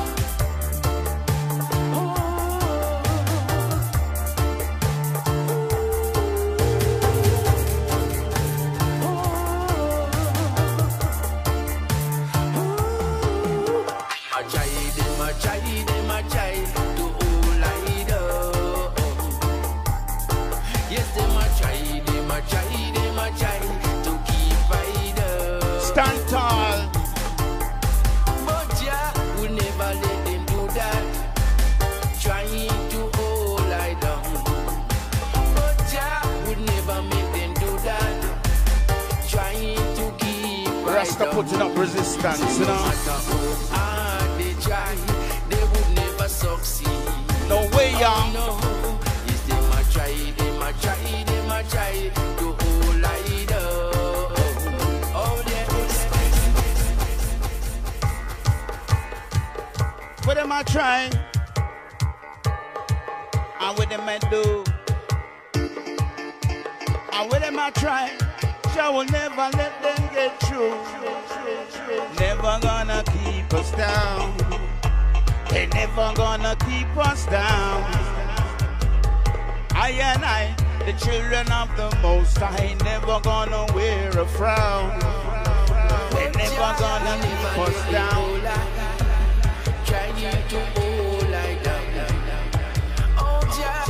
Stand tall. But Jah will never let them do that. Trying to hold I down. But Jah will never make them do that. Trying to keep Rasta right putting up resistance, you know. No matter how hard they try, they would never succeed. No way, young. No, yes, they might try, they might try, they might try to hold I down. Oh, yes. What am I trying? And what am I do? And what am I trying? Jah will never let them get through. Never gonna keep us down. They never gonna keep us down. I and I, the children of the Most High, never gonna wear a frown. They They never gonna keep us down. Try you to hold like that. Oh,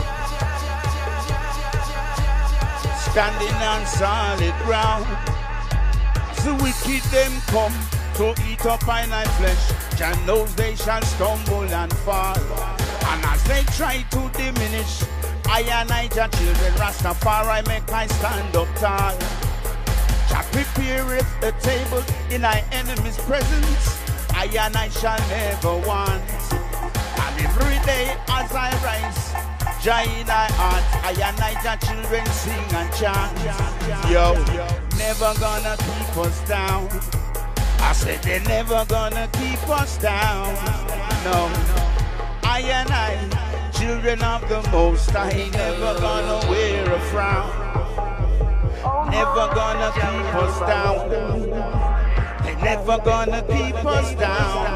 standing on solid ground. The wicked them come to eat up in thy flesh. Jah knows they shall stumble and fall. And as they try to diminish, I and I, Jah children, Rastafari, make I stand up tall. Jah prepareth a table in thy enemy's presence. I and I shall never want. And every day as I rise, Jah in thy heart, I and I, Jah children, sing and chant. Yo, never gonna keep us down. I said they're never gonna keep us down. No, I and I, children of the Most High, never gonna wear a frown. Never gonna keep us down. They're never gonna keep us down.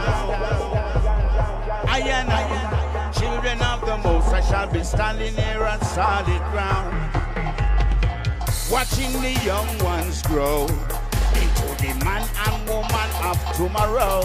I and I, children of the Most High, shall be standing here on solid ground, watching the young ones grow into the man and woman of tomorrow.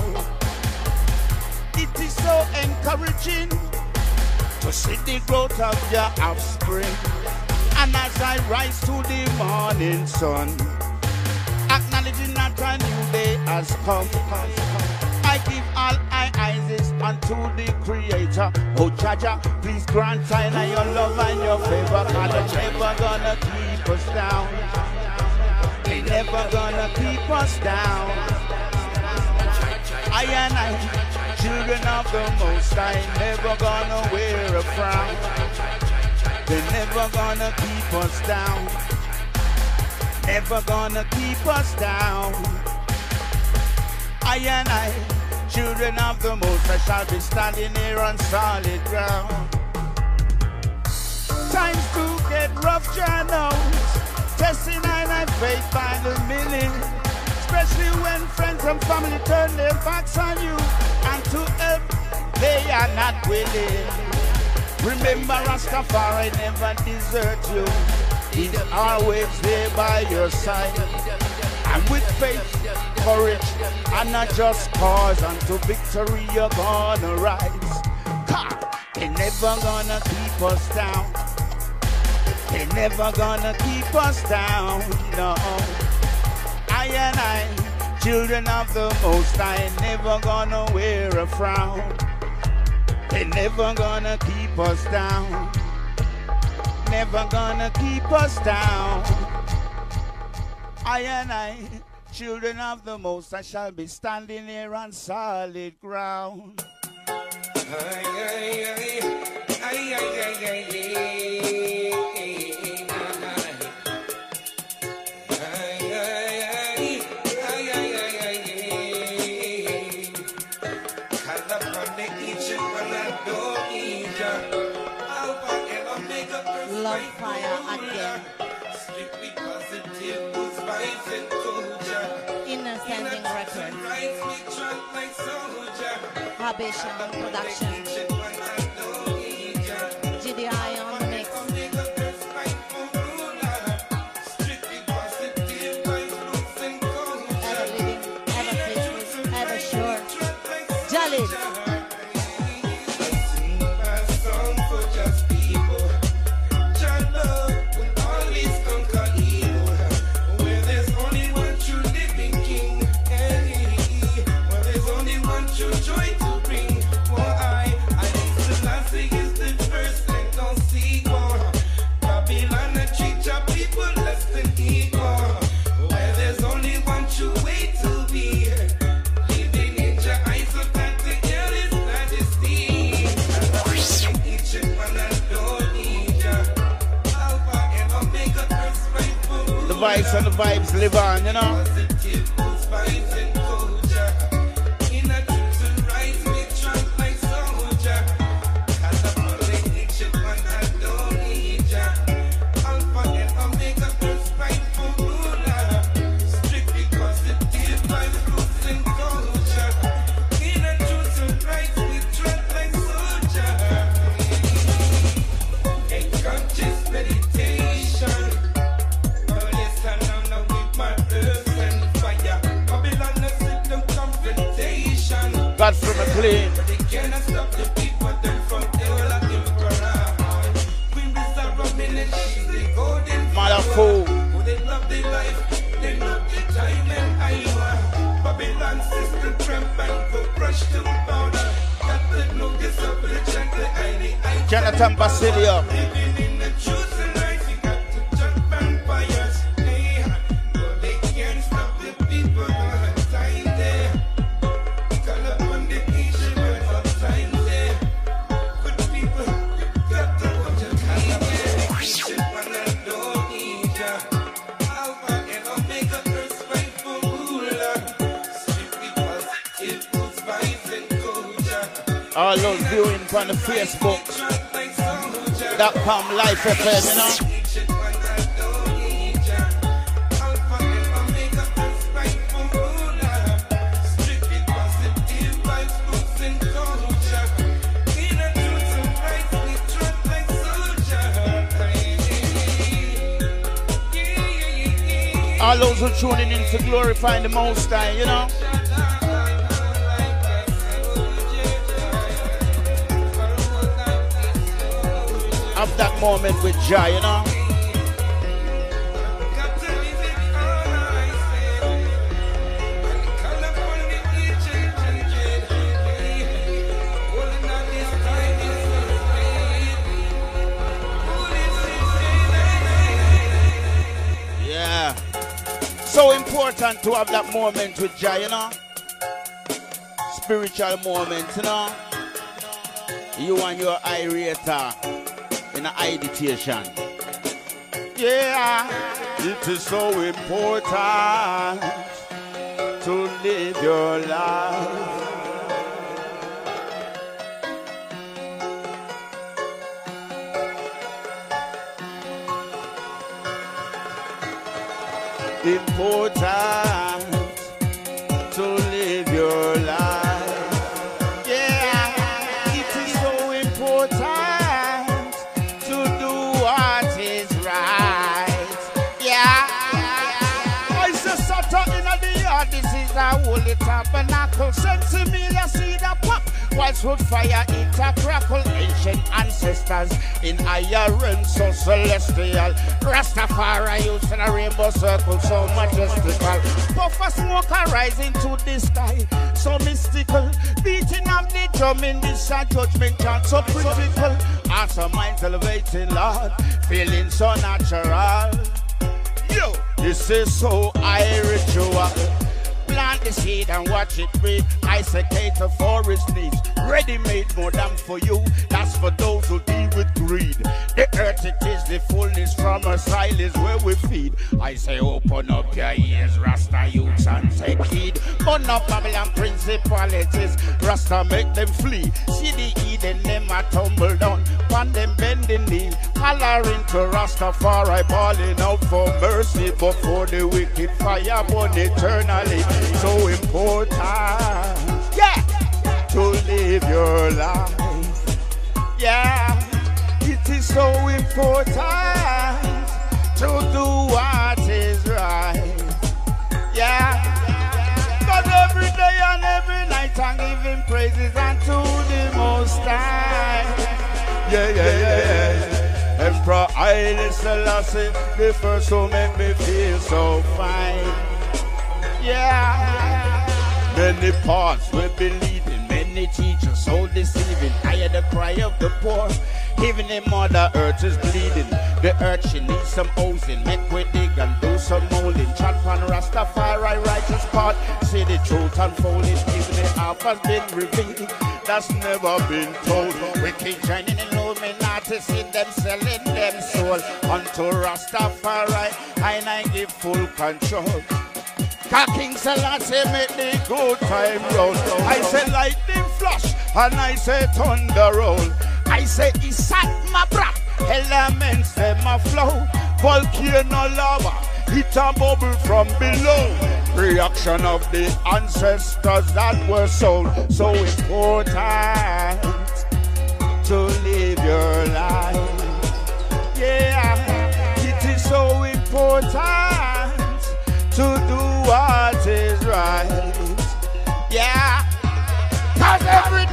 It is so encouraging to see the growth of your offspring. And as I rise to the morning sun, acknowledging that a new day has come, I give all I eyes unto the Creator. Oh, Jaja, please grant I your love and your favor. God, they're never gonna keep us down. They never gonna keep us down. I and I, children of the Most High, never gonna wear a frown. They're never gonna keep us down. Never gonna keep us down. I and I, children of the Most High, shall be standing here on solid ground. Times to get rough, Jah knows. Testing and I faith by the minute. Especially when friends and family turn their backs on you, and to help they are not willing. Remember, Rastafari never desert you. He's always there by your side. And with faith, courage, and not just cause, unto victory you're gonna rise. God, they're never gonna keep us down. They're never gonna keep us down, no. I and I, children of the Most High, never gonna wear a frown. They're never gonna keep us down. Never gonna keep us down. I and I, children of the Most High, shall be standing here on solid ground. Ay, ay, ay, ay, ay, ay, ay, Love fire again. Inner Standing Record. Habeshan Production. G D I on the mix. Ever living, ever faithful, ever sure. Jalid. The vibes and the vibes live on, you know. Meditation. Oh, yes, I know, now with my earth and fire. Babylon clean. But they cannot stop the people them from hell like emperor. Queen Bizarre rubbing and she's the golden Mother fool. who they love their life, they love the time and Iowa. Babylon system tramp and go brush to powder. Got the no this up the chant the I Jonathan Basilio. living in the truth and life, you got to jump vampires. Hey, but they can't stop the people all the time there. Call upon the ancient words of time there. Good people, you got to watch your time there. Ancient one and don't need ya. Alpha and Omega, earth's rightful ruler. Strictly positive, good vibes and culture. All those viewing on the Facebook. Dot com live F M, you know. All those who tuning in to glorify the Most High, you know. Have that moment with Jah, you know. Yeah. So important to have that moment with Jah, you know. Spiritual moment, you know. You and your irata in an meditation. Yeah, it is so important to live your life. Important to live your life. Yeah, it is so important to do what is right. Yeah, I say Satan in the yard, this is a holy tabernacle. Send to me, I see the pop. Wildwood fire, it a crackle. Ancient ancestors in higher realms, so celestial. Rastafari used in a rainbow circle, so majestical. Puff of smoke rising to the sky, so mystical. Beating of the drum in this a judgment chant, so critical. Our minds elevating, Lord, feeling so natural. Yo, this is so high ritual. Plant the seed and watch it breed. I say cater for its needs. Ready-made more than for you. That's for those who deal with greed. The earth it is the fullness from her side is where we feed. I say open up your ears, Rasta youths, and take heed. Burn up Babylon principalities, Rasta make them flee. See the Eden, them a tumble down, pan them bending knee. Hollering to Rastafari, balling out for mercy. But for the wicked fire burn eternally. So important, yeah, to live your life. Yeah, it is so important to do what is right. Yeah, because every day and every night I'm giving praises unto the Most High. Yeah, yeah, yeah, yeah. Emperor Haile Selassie, the first who make me feel so fine. Yeah, many paths will be leading, many teachers so deceiving. I hear the cry of the poor, even the mother earth is bleeding. The earth she needs some ozing, make we dig and do some molding. Chat pan Rastafari righteous part, see the truth unfolding. Even the half has been revealed, that's never been told. We keep joining in Illuminati, see them selling them soul unto Rastafari, and I give full control. King Selassie make the good time roll. I say lightning flash and I say thunder roll. I say Isaac my brat, elements them a flow. Volcano lava, it a bubble from below. Reaction of the ancestors that were sold. So important to live your life. Yeah, it is so important to do what is right. Yeah, cause every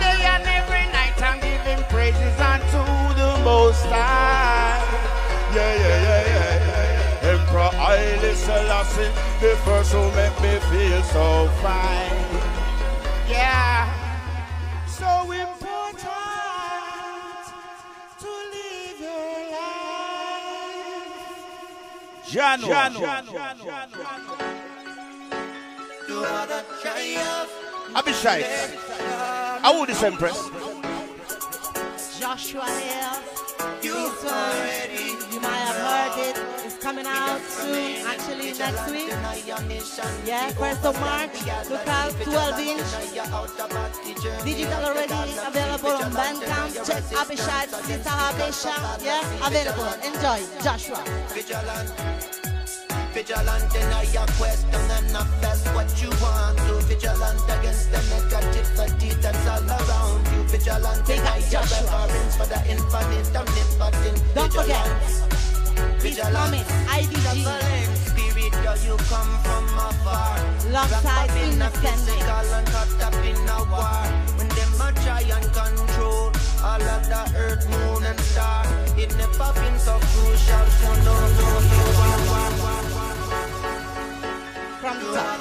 Marcy, the first who make me feel so fine. Yeah, so important to live your life. Jano, Jano, Jano, Jano. Abishai, how would this impress? Joshua here. This one, you might have heard it. It's coming out soon, actually next week. Yeah, first of March. Look out, twelve inch. Digital already available on Bandcamp. Check Abishai, Sister Habesha. Yeah, available. Enjoy. Joshua. Vigilant in your question and not best what you want to. Vigilant against the negativity that's all around you. Vigilant in your reverence for the infinite omnipotent. Don't forget, Vigilant, I D G. Spirit, girl, you come from afar. Alongside Innocent. And caught up in a war. When them a try and control all of the earth, moon and star, it never been so crucial to know who you are. From the top.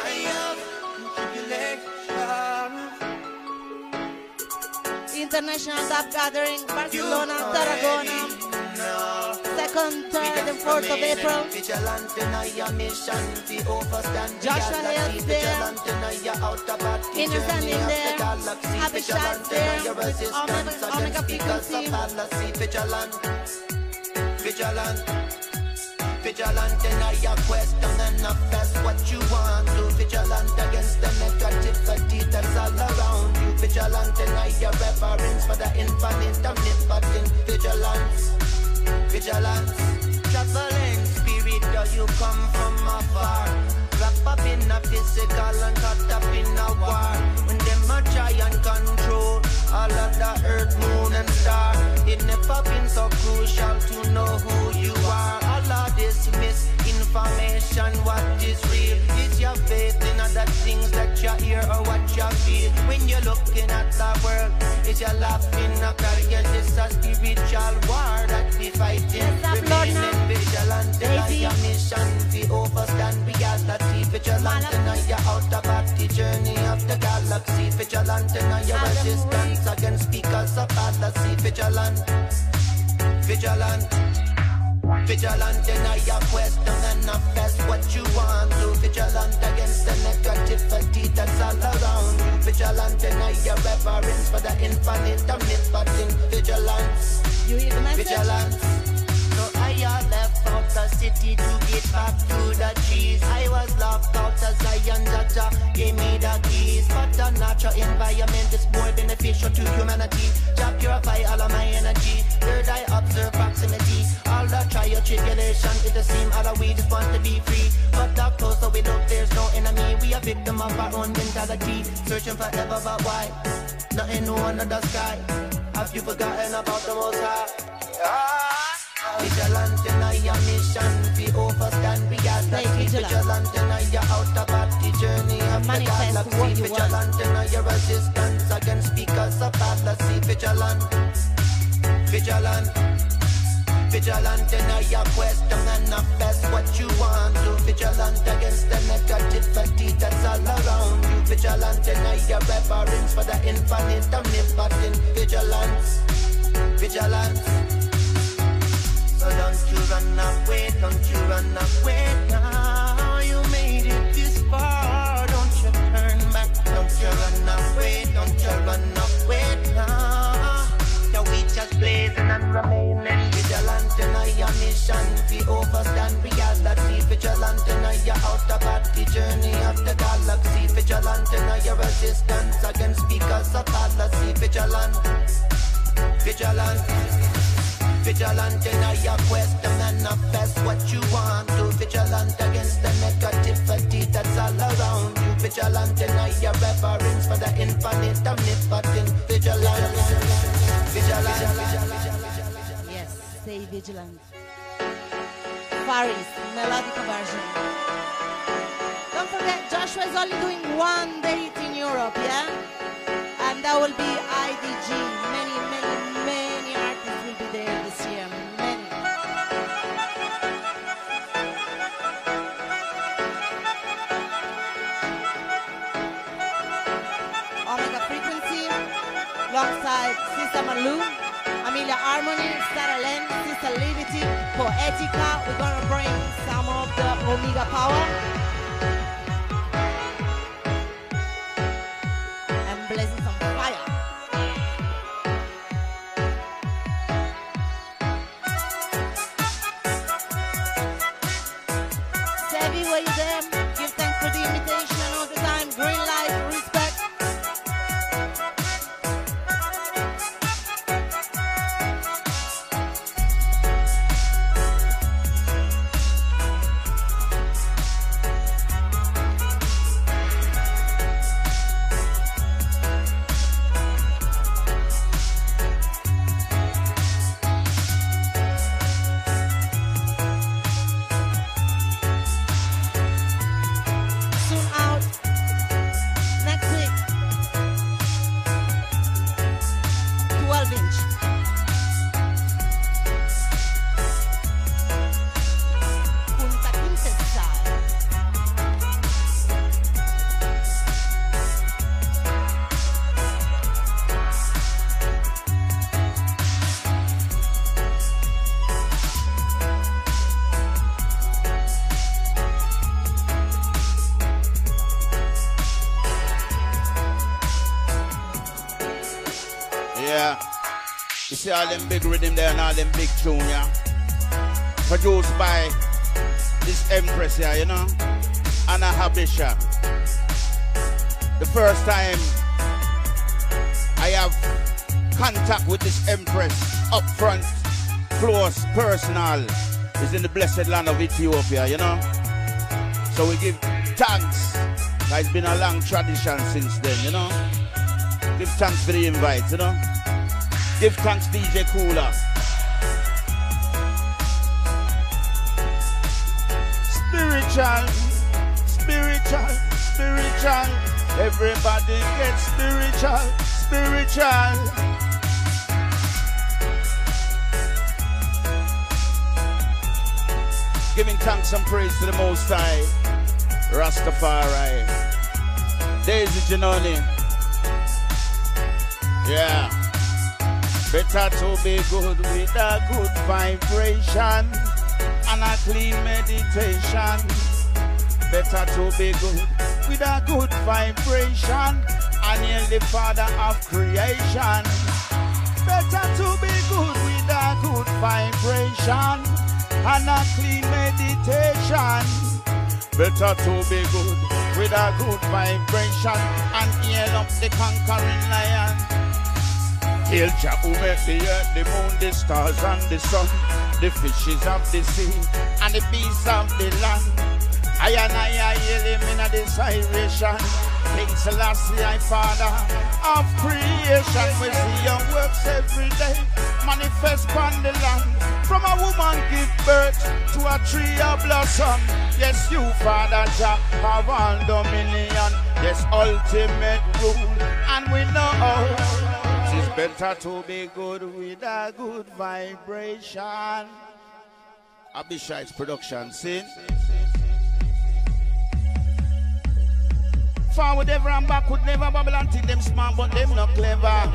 International Dub Gathering, Barcelona, Tarragona. Second, third, and fourth of April. Joshua Hills there. Innocent in there. Happy Shots there. With Omega, Omega Frequency. Vigilant. Vigilant in your question and not best what you want to. Vigilant against the negativity that's all around you. Vigilant in your reverence for the infinite omnipotent. Vigilance, vigilance. Traveling spirit, though you come from afar. Wrap up in a physical and caught up in a war. When them a try and control all of the earth, moon and star, it never been so crucial to know who you are. All of this misinformation, what is real? Is your faith in other things that you hear or what you feel? When you're looking at the world, is your laughing a career? This a spiritual war that we fighting. Remaining vigilant in your mission, we overstand reality. Vigilant in your out-of-body journey of the galaxy. Vigilant in your resistance against speakers of fallacy. Vigilant, vigilant. Vigilant in your question and not best what you want to. Vigilant against the negativity that's all around you. Vigilant in your reverence for the infinite omnipotent. Vigilance, you hear the message? Vigilance. So I left out the city to get back to the trees. I was locked out as Zion Jaja gave me the keys. But the natural environment is more beneficial to humanity. Jah purify all of my energy. Third I observe proximity. All the trial tribulation, it does seem all we just want to be free. But the closer we look, there's no enemy. We are victim of our own mentality. Searching forever, but why? Nothing new under the sky. Have you forgotten about the Most High? Ah. Vigilant in your mission, we overstand reality. Vigilant in your out-of-body journey of the galaxy. Vigilant in your resistance against speakers of fallacy. Vigilant, vigilant, vigilant in your question and not best what you want to. Vigilant against the negativity that's all around you. Vigilant in your reverence for the infinite omnipotent. Vigilance, vigilance. So don't you run away, don't you run away now. You made it this far, don't you turn back. Don't you run away, don't you run away now. Your we just blazing and remaining vigilant in your mission. We overstand reality. Vigilant in your out-of-body journey of the galaxy. Vigilant in your resistance against speakers of fallacy. Vigilant, vigilant. Vigilant in your question and not best what you want to. Vigilant against the negativity that's all around you. Vigilant in your reverence for the infinite omnipotent. Vigilant, vigilant. Yes, stay vigilant. Faris, melodic version. Don't forget, Joshua is only doing one date in Europe, yeah? And that will be I D G. Many, many, many artists will be there this year. Many. Harmony, Sterling, Sister Liberty, Poetica. We're gonna bring some of the Omega Power. And blazing some fire. Savvy, where you there? Give thanks for the invitation all the time. Green light, respect. Soon out. Next week. twelve inch. Punta Quintessal. Yeah. You see all them big rhythm there and all them big tune, yeah? Produced by this Empress here, you know? Anna Habisha. The first time I have contact with this Empress up front, close, personal, is in the blessed land of Ethiopia, you know? So we give thanks. It's been a long tradition since then, you know? Give thanks for the invite, you know? Give thanks, D J Cooler. Spiritual, spiritual, spiritual. Everybody gets spiritual, spiritual. Giving thanks and praise to the Most High, Rastafari. Daisy Janoni. Yeah. Better to be good with a good vibration and a clean meditation. Better to be good with a good vibration and hail the Father of creation. Better to be good with a good vibration and a clean meditation. Better to be good with a good vibration and hail up the conquering lion. Hail Jah who make the earth, the moon, the stars and the sun, the fishes of the sea and the beasts of the land. I and I, I hail him in this iration. King Selassie, I Father of creation. We see your works every day manifest on the land. From a woman give birth to a tree of blossom. Yes, you Father Jah have all dominion. Yes, ultimate rule. And we know it's better to be good with a good vibration. Abishai's production, sin. Forward ever and backward never. Babylon think them smart, but them not clever.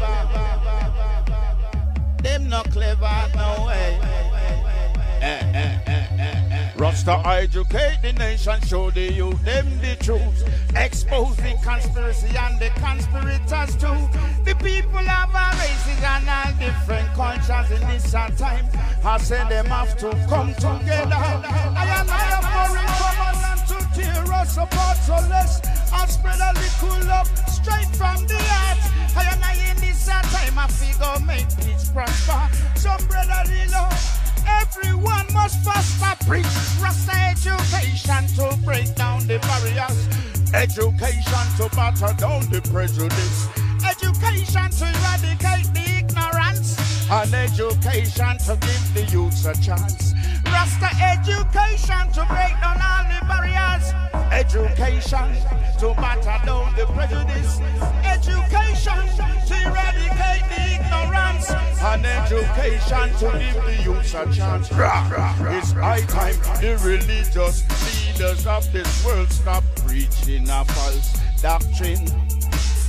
Them not clever, no way. Eh, eh, eh, eh, eh. Rasta educate the nation, show the youth them the truth. Expose the conspiracy and the conspirators too. The people have a races and all different cultures in this time. I say them have to come together. I am I am foreign command to tear us apart, so let's I spread a little love straight from the heart. I am I in this time I figure make peace prosper. Some brotherly love. Everyone must prosper. Preach Rasta education to break down the barriers. Education to batter down the prejudice. Education to eradicate the ignorance. And education to give the youths a chance. Rasta education to break down all the barriers. Education to batter down the prejudice. Education to eradicate the ignorance. And education to give the youths a chance. It's high time the religious leaders of this world stop preaching a false doctrine.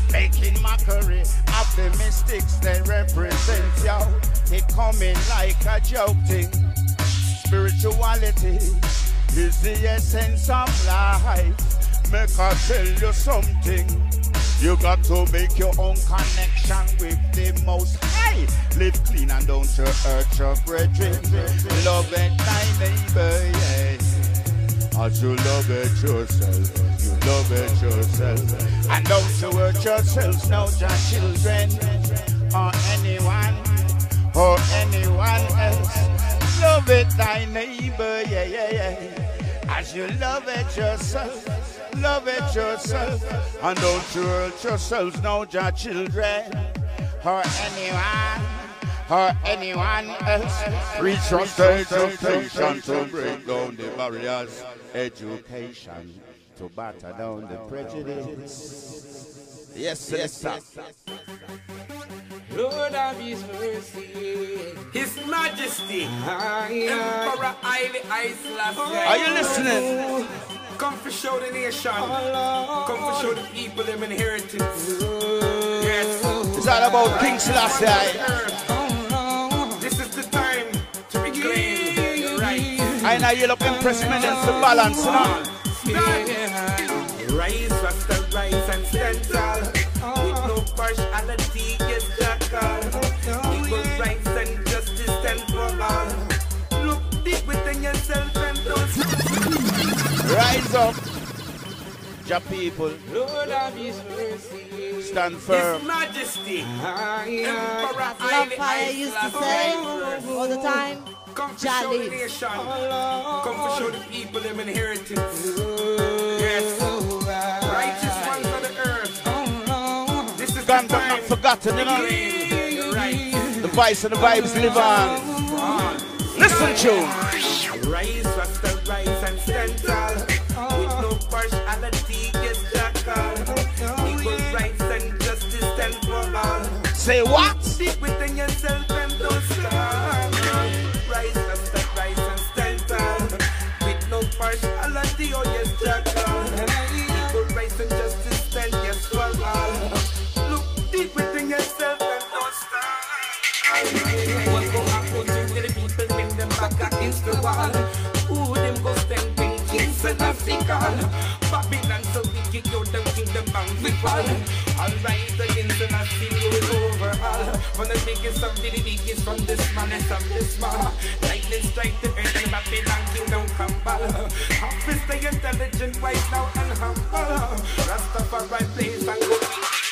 making mockery of the mystics they represent, yo. It coming like a joke thing. Spirituality is the essence of life. Make I tell you something. You got to make your own connection with the Most High. Live clean and don't you hurt your brethren. Love it thy neighbor, yeah. As you love it yourself, you love it yourself. And don't you hurt yourselves, no your children, or anyone, or anyone else. Love it thy neighbor, yeah, yeah, yeah. As you love it yourself, love it yourself. And don't you hurt yourselves, no your children, or anyone, or anyone else. Reach from education to break down the barriers. Education to batter down the prejudice. Yes, yes, yes. Lord of His mercy, His Majesty, Emperor Haile Selassie. Are you listening? Come to show the nation, come to show the people them inheritance. Yes, it's all about King Selassie. This is the time to reclaim your rights. I know you'll impress me against the balance, man. Rise, Rasta, rise and stand tall. With no partiality, yes, jackal. Equal rights and justice stand for all. Look deep within yourself and don't rise up, your people. Lord of His mercy, stand firm. His Majesty, Emperor Love Fire used to say all the time. Come to show the nation, come to show the people them inheritance. Yes, righteous ones of the earth. This is God not forgotten, you know. Right. The vice and the vibes live on. Listen to rise, Rasta, rise and stand tall. With no partiality, yes, jackal. Equal rights and justice stand for all. Say what? Deep within yourself and don't stop. Rise, Rasta, rise and stand tall. With no partiality, oh yes, jackal. Equal rights and justice stand, yes, for all. Look deep within yourself and don't stop. What go happen to the people when them back against the wall? Who them go standing kings and Africa? Babylon so wicked, yo, them kingdom bound with fall. All right, the international rules over all. From the biggest of the biggest, from the smallest of the small. Lightning strike the earth and Babylon kingdom crumble. Office the intelligent, wise now and humble. Rastafari place and go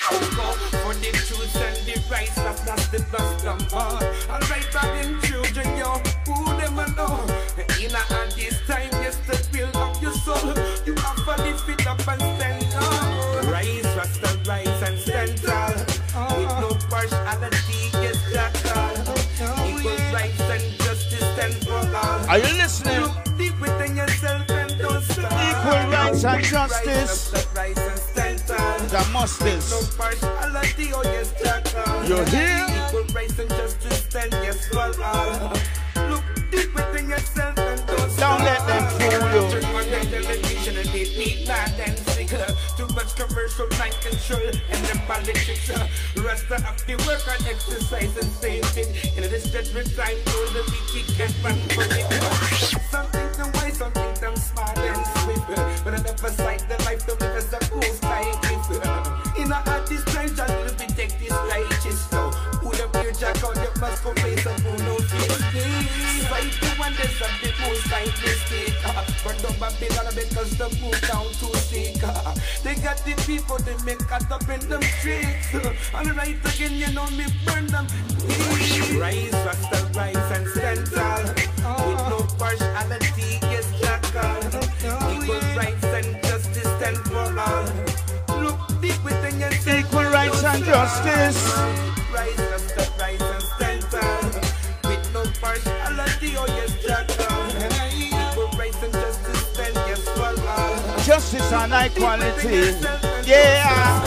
for the truth and the rights, that's not the plus number. All right, darling children, yo, who them a know? In a this time, yes, to build up your soul. You have to lift it up and stand tall. Rise, Rasta, rise and stand tall. With no partiality, yes, jackal. Equal rights and justice stand for all. Are you listening? Look deep within yourself and don't stop. Equal rights and justice. Rise and stand tall. That must is. No partiality, oh yes, jackal. You hear? Equal rights and justice stand, yes, for all. Look deep within yourself and don't stop. Don't let them fool you. Turn on the television and they need not and sick. Too much commercial mind control and the politics. Rasta have to work on exercise and stay fit. In this judgment time, know the wicked get run for it. Some think them wise, some think them smart and swift. But I never sight the life to live as a ghost like if. In a hard this time, Jah will protect this righteous flow. Who them hear Jack out, you must go face up who no fear. Fight the wonders of the most like mistake. Burn down Babylon because the move down to sick. They got the people, they make cut up in them streets. And right again, you know me burn them. Rise, Rasta, rise and stand tall. With no partiality, yes, jackal. Equal rights and justice stand for all. Look deep within yourself. Equal rights and justice. Rise, Rasta, rise and stand tall. With no partiality, oh yes, jackal. Equal rights and justice stand, yes, for all. Justice and equality. Yeah.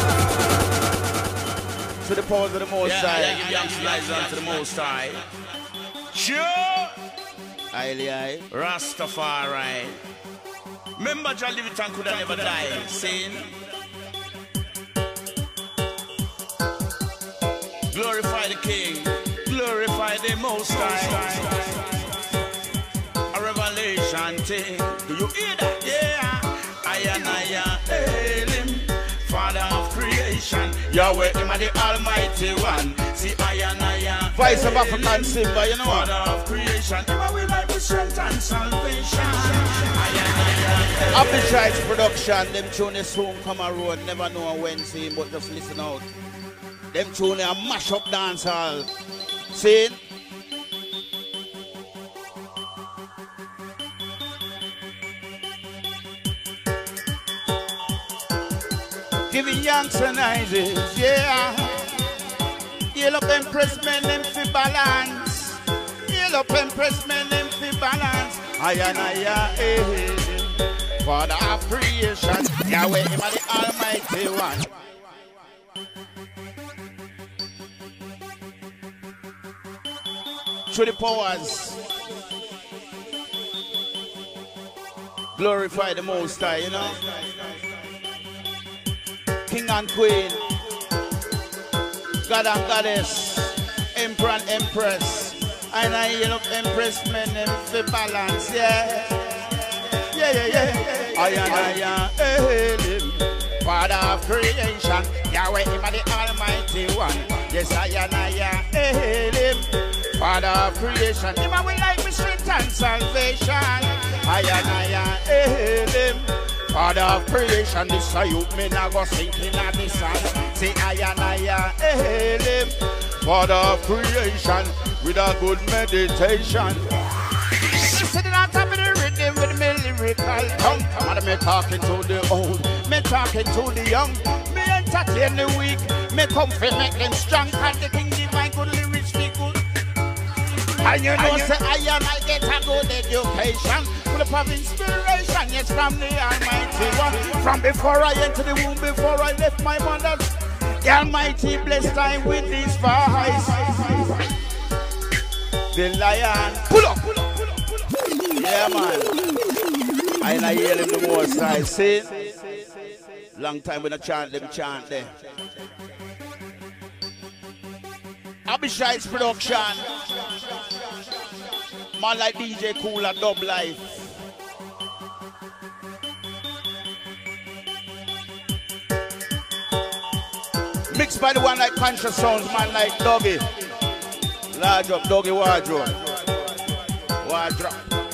To the pause of the Most High. Yeah, yeah, give young on to the Most High. Sure. Aye, Rastafari. Remember Jah live it and could have never die. Saying Glorify the King, glorify the Most High. A revelation thing. Do you hear that? Yeah. I and I hail him, Father of creation. Yahweh, him are the Almighty One. See, I and I Voice of African Silver, you know. Father of creation. Him are we life with strength and salvation. I and I Happy Shites production. Them tune soon come a road. Never know when see, but just listen out. Them tune a mash up dance hall. See? Giving youngs and Isis, yeah. Yellow up impress men them fi balance. Yellow up impress men them fi balance. I and I eh, Father of creation. Yahweh, him are the Almighty One. Through the powers, glorify the Most High, you know. King and Queen, God and Goddess, Emperor and Empress, and I yellow Empress men and fi balance, yeah. Yeah, yeah, yeah. I and I hail him, Father of creation. Yahweh, him are the Almighty One. Yes, I and I hail him, Father of creation. Him are we life with strength and salvation. I and I hail him, Father of creation. This a youth me now go sinking at the sun. Say I and I hail him, Father of creation, with a good meditation. Sitting on top of the rhythm with me lyrical tongue. And me talking to the old, me talking to the young. Me entertain the weak, me come for make them strong. And the King divine good lyrics be good. And you know say I and I get a good education, full of inspiration, yes, from the Almighty One. From before I entered the womb, before I left my mother's, the Almighty blessed time with this voice. The lion, pull up, pull up, pull up, pull up. Yeah, man. I and I hear him the most I see. Long time when I chant them chant there. Happy Shites production. Man like D J Cool and Dub Life. Mixed by the one like Conscious Sounds, man like Doggy. Large up, Doggy Wardrobe. Wardrobe.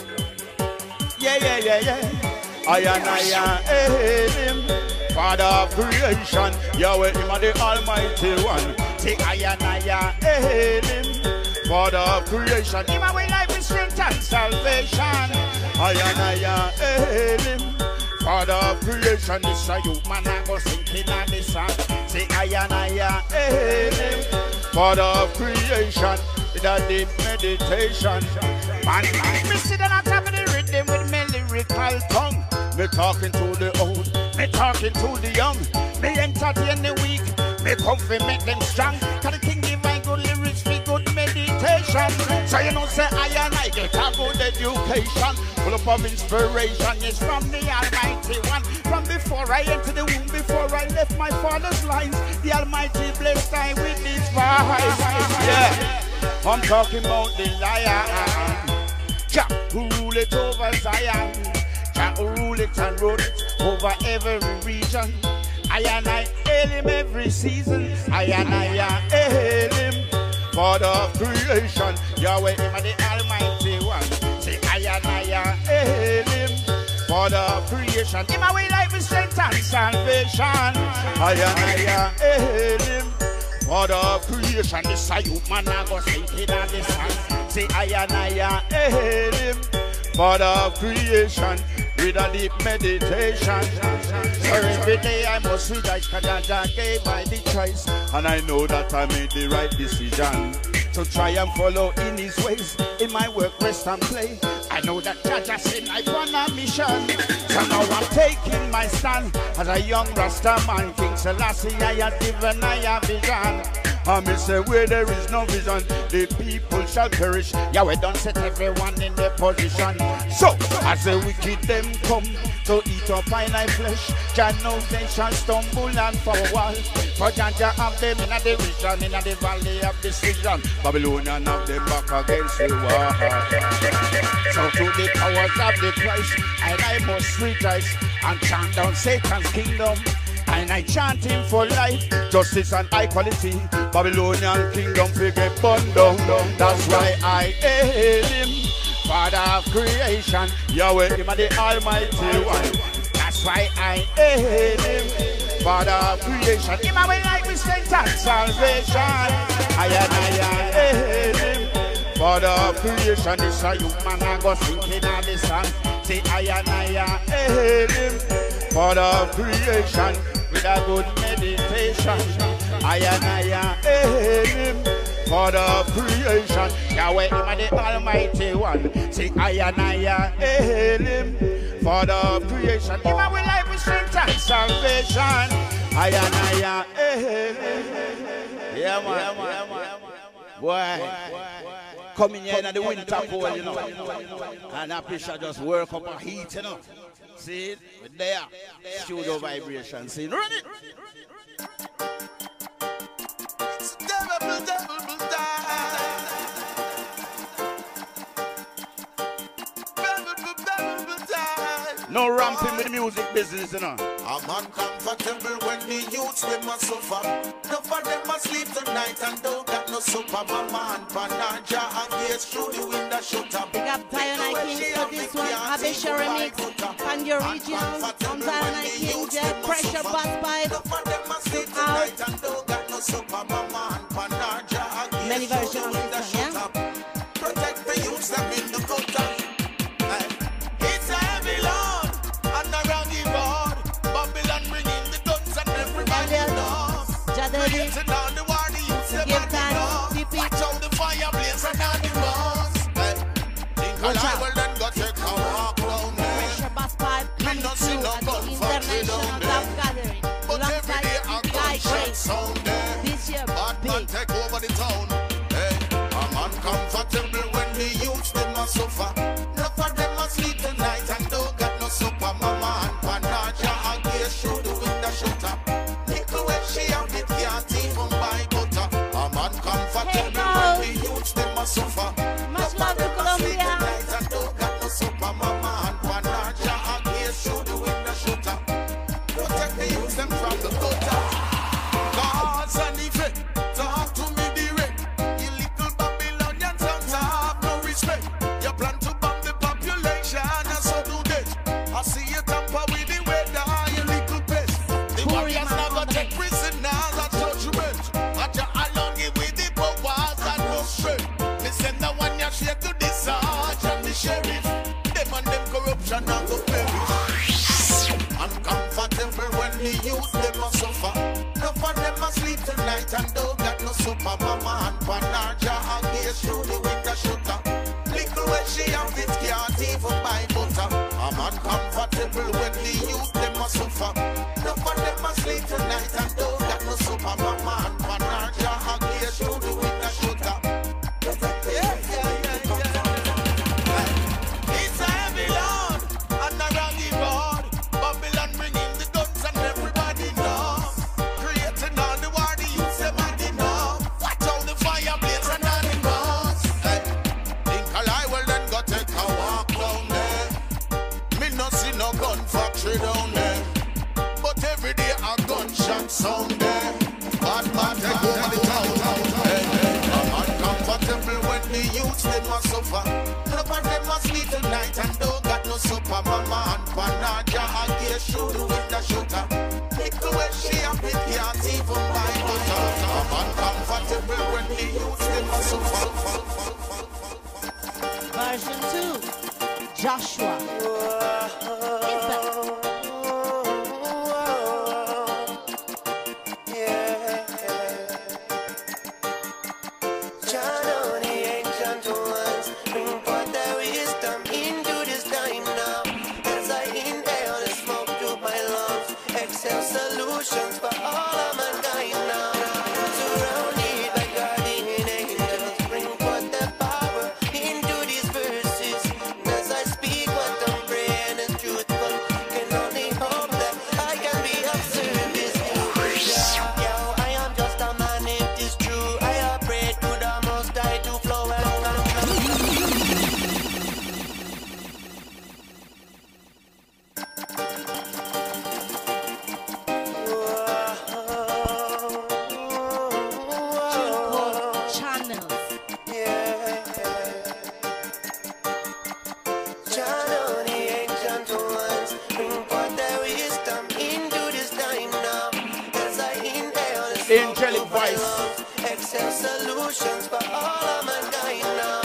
Yeah, yeah, yeah, yeah. I and I hail him, Father of creation. Yahweh, him are the Almighty One. Say I and I hail him, Father of creation. Him are we life with strength and salvation. I and I hail him, Father of creation. This a youth man I go sinking on the sun. Say I and I hail him, Father of creation, with a deep meditation. Man, man, me sit on top of the rhythm with me lyrical tongue. Me talking to the old, me talking to the young. Me entertain the weak, me come fi make them strong. Cause the King divine good lyrics fi good meditation. So you know say I and I get a good education, full up of inspiration, yes, from the Almighty One. From before I entered the womb, before I left my father's lines, the Almighty blessed I with this voice. Yeah, I'm talking about the lion, Jah who rule it over Zion, Jah who rule it and rule it over every region. I and I hail him every season. I and I hail him, Father of creation. Yahweh, him are the Almighty One. Say I and I hail him, Father of creation. Him are we life with strength and salvation. I and I hail him, Father of creation. This a youth man I go sinking on the sun. Say I and I hail him, Father of creation, with a deep meditation. So every day I must rejoice, cause Jah gave my the choice, and I know that I made the right decision to try and follow in his ways, in my work, rest and play. I know that Jah sent I on a mission, so now I'm taking my stand as a young Rasta man. King Selassie, I have given I a vision. And me say where there is no vision, the people shall perish. Yahweh don't set everyone in their position. So as the wicked them come, to eat up finite flesh. Jah knows they shall stumble and fall. For Jah Jah have them in the vision, in the valley of decision. Babylonian have them back against the wall. So to the powers of the Christ, and I must rejoice and chant down Satan's kingdom. And I chant him for life, justice and equality. Babylonian kingdom forget burned down. That's why I hail him, Father of creation. Yahweh, him are the Almighty One. That's why I hail him, Father of creation. Him are like with strength and salvation. I and I hail him, Father of creation. This a human I go singing all the song. Say I and I hail him, Father of creation. With a good meditation, I and I hail him, Father of creation. Yahweh, him are the Almighty One. Say I and I hail him, Father of creation. Him are with life, with strength and salvation. I and I hail him. Yeah man, yeah, man. Yeah, man. Boy, coming here in the winter cold, you know, and that pressure just work up a heat, you know. See it? We're there. Studio vibration. See it? Run it! It's devil, devil, die. No ramping with the music business, you know. I'm uncomfortable when the youths them must suffer. No for them must sleep tonight and don't got no super. Mama and Panaja and gates through the window shut up. Big up Diana King for this one. Abisha remix and the original from Diana King. Yeah, pressure bass pipe. No for them must sleep tonight and don't got no super. Mama and Panaja and many gates through versions the window of this shut one, up. Protect the youths them in the gutter. It's a heavy load and a rocky road. Babylon bringing the guns and everybody knows. Creating all the war, the youths them and the law. Watch out the fire blaze and all the boss. Think I will then go take a walk down there. Pressure bass pipe coming through at the International Love Gathering. But every day a gunshot sound there. This year, bad man take over the town. Hey, I'm uncomfortable when the youths them must suffer. Enough of them must sleep tonight and don't got no super. Mama and Panaja and gaze through the window shut up. Little when she out it can't even buy butter. I'm uncomfortable when the youths them must suffer. Much love to Colombia. Tonight and don't got no super. Mama and Panaja and gaze through the window shut up. Protect the youths them from the gutter. Cause and effect, talk to me direct. You little Babylonians don't have no respect. You plan to bomb the population and so do that. I see you tamper with the weather, you little pest. The warriors never take prisoners at judgment. At your along with the powers and no strength. They send the one you share to the sarge and the sheriff. Them and them corruption and go perish. Uncomfortable when the youth them must suffer. No for them must sleep tonight and don't got no super. Mama and Panaja and gaze through the window shutter. Little when she have it can't even buy butter. I'm uncomfortable when the youth them must suffer. No for them must sleep tonight and don't got no super. Mama and Panaja and gaze through the window shutter. Yeah, yeah, yeah, yeah. It's a heavy load and a rocky road. Babylon bringing the guns and everybody knows. Creating all the war, the youths everybody know. Watch out the fire blaze and all the boss. Hey, think I will then go take a walk down there. Me no see no gun factory down there, but every day a gunshot sound there. Bad man take over the town. Hey, hey, I'm uncomfortable when the youths they must suffer. No of them must sleep tonight and don't got no super. Mama and Panaja and gaze through the window shutter. Little when she have it can't even buy butter. I'm uncomfortable when the youths they must suffer. Version two, Joshua. It's back. Solutions for all of mankind now. Surrounded by guardian angels, bring forth the power into these verses. And as I speak what I'm praying is truthful, can solutions for all of mankind now.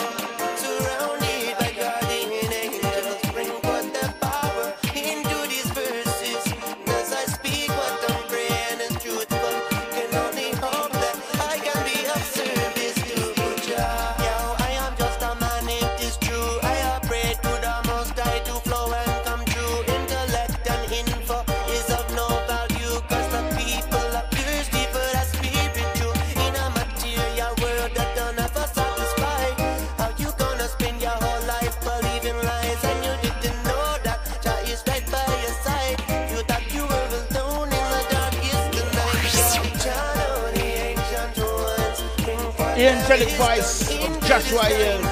Surrounded by guardian angels, bring forth their power into these verses. As I speak, what I'm praying is truthful. Can only hope that I can be of service to Jah. Yo, I am just a man, it is true. I have prayed to the Most High to flow and come true. Intellect and info is of no value, cause the people are thirsty for that spirit too. In a material world that don't ever satisfy, how you gonna spend your whole life believing lies and you didn't know that Jah is right by your side? You thought you were alone in the darkest of night. Jah know the ancient ones bring forth The angelic voice of Joshua Hills,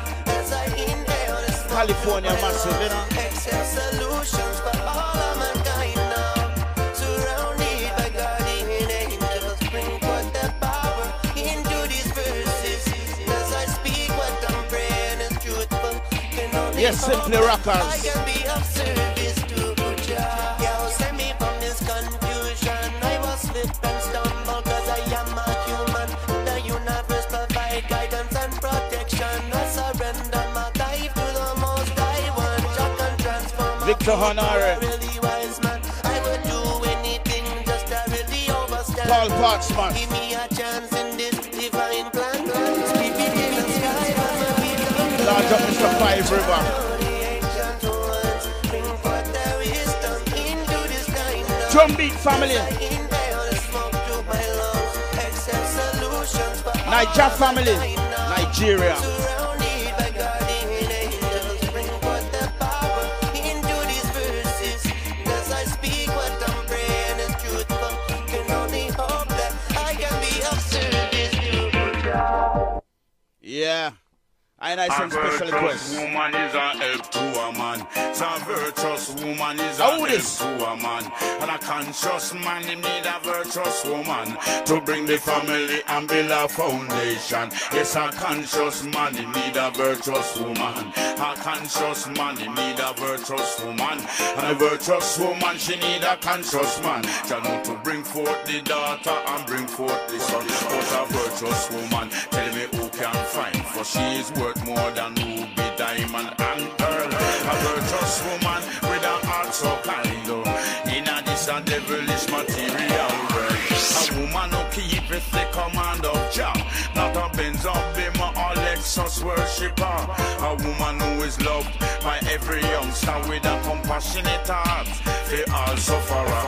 as I inhale this California massive, you know. accept solutions for all of mankind now. Surrounded by guardian angels, bring forth their power into these verses. As I speak, what I'm praying is truthful. Can only Yes, simply hope rockers. I can be of service to Jah. Yo, save me from this confusion. I was slip and stumble cause I am a human. The universe provide guidance and protection. I surrender my life to the Most High One. Jah can transform my Victor people, Honore. a really wise man. I would do anything just to really overstand. Paul Pottsman. Give me a chance in this divine plan. Speak it in the sky, but my people Large up Mister Five River. the ancient ones bring forth their wisdom into this kind of Drumbeat family. inhale the smoke to my lungs. Accept solutions for all Niger of family. mankind now. Nigeria. Surrounded by guardian angels, bring forth their power into these verses. As I speak, what I'm praying is truthful. Can only hope that I can be of service to Jah. Yeah. I and I some special virtuous requests. woman is a help to a man. Some virtuous woman is a How help this? to a man. And a conscious man, he need a virtuous woman to bring the family and build a foundation. Yes, a conscious man, he need a virtuous woman. A conscious man, he need a virtuous woman. And a virtuous woman, she need a conscious man. She know to bring forth the daughter and bring forth the son. But a virtuous woman, tell me who can find, for she is worth more than ruby, diamond, and pearl. A virtuous woman with a heart so kind, oh, in a this a devilish material world. A woman who keepeth the command of Jah, not a Benz or Beamer or Lexus worshipper. A woman who is loved by every youngster with a compassionate heart for all sufferer.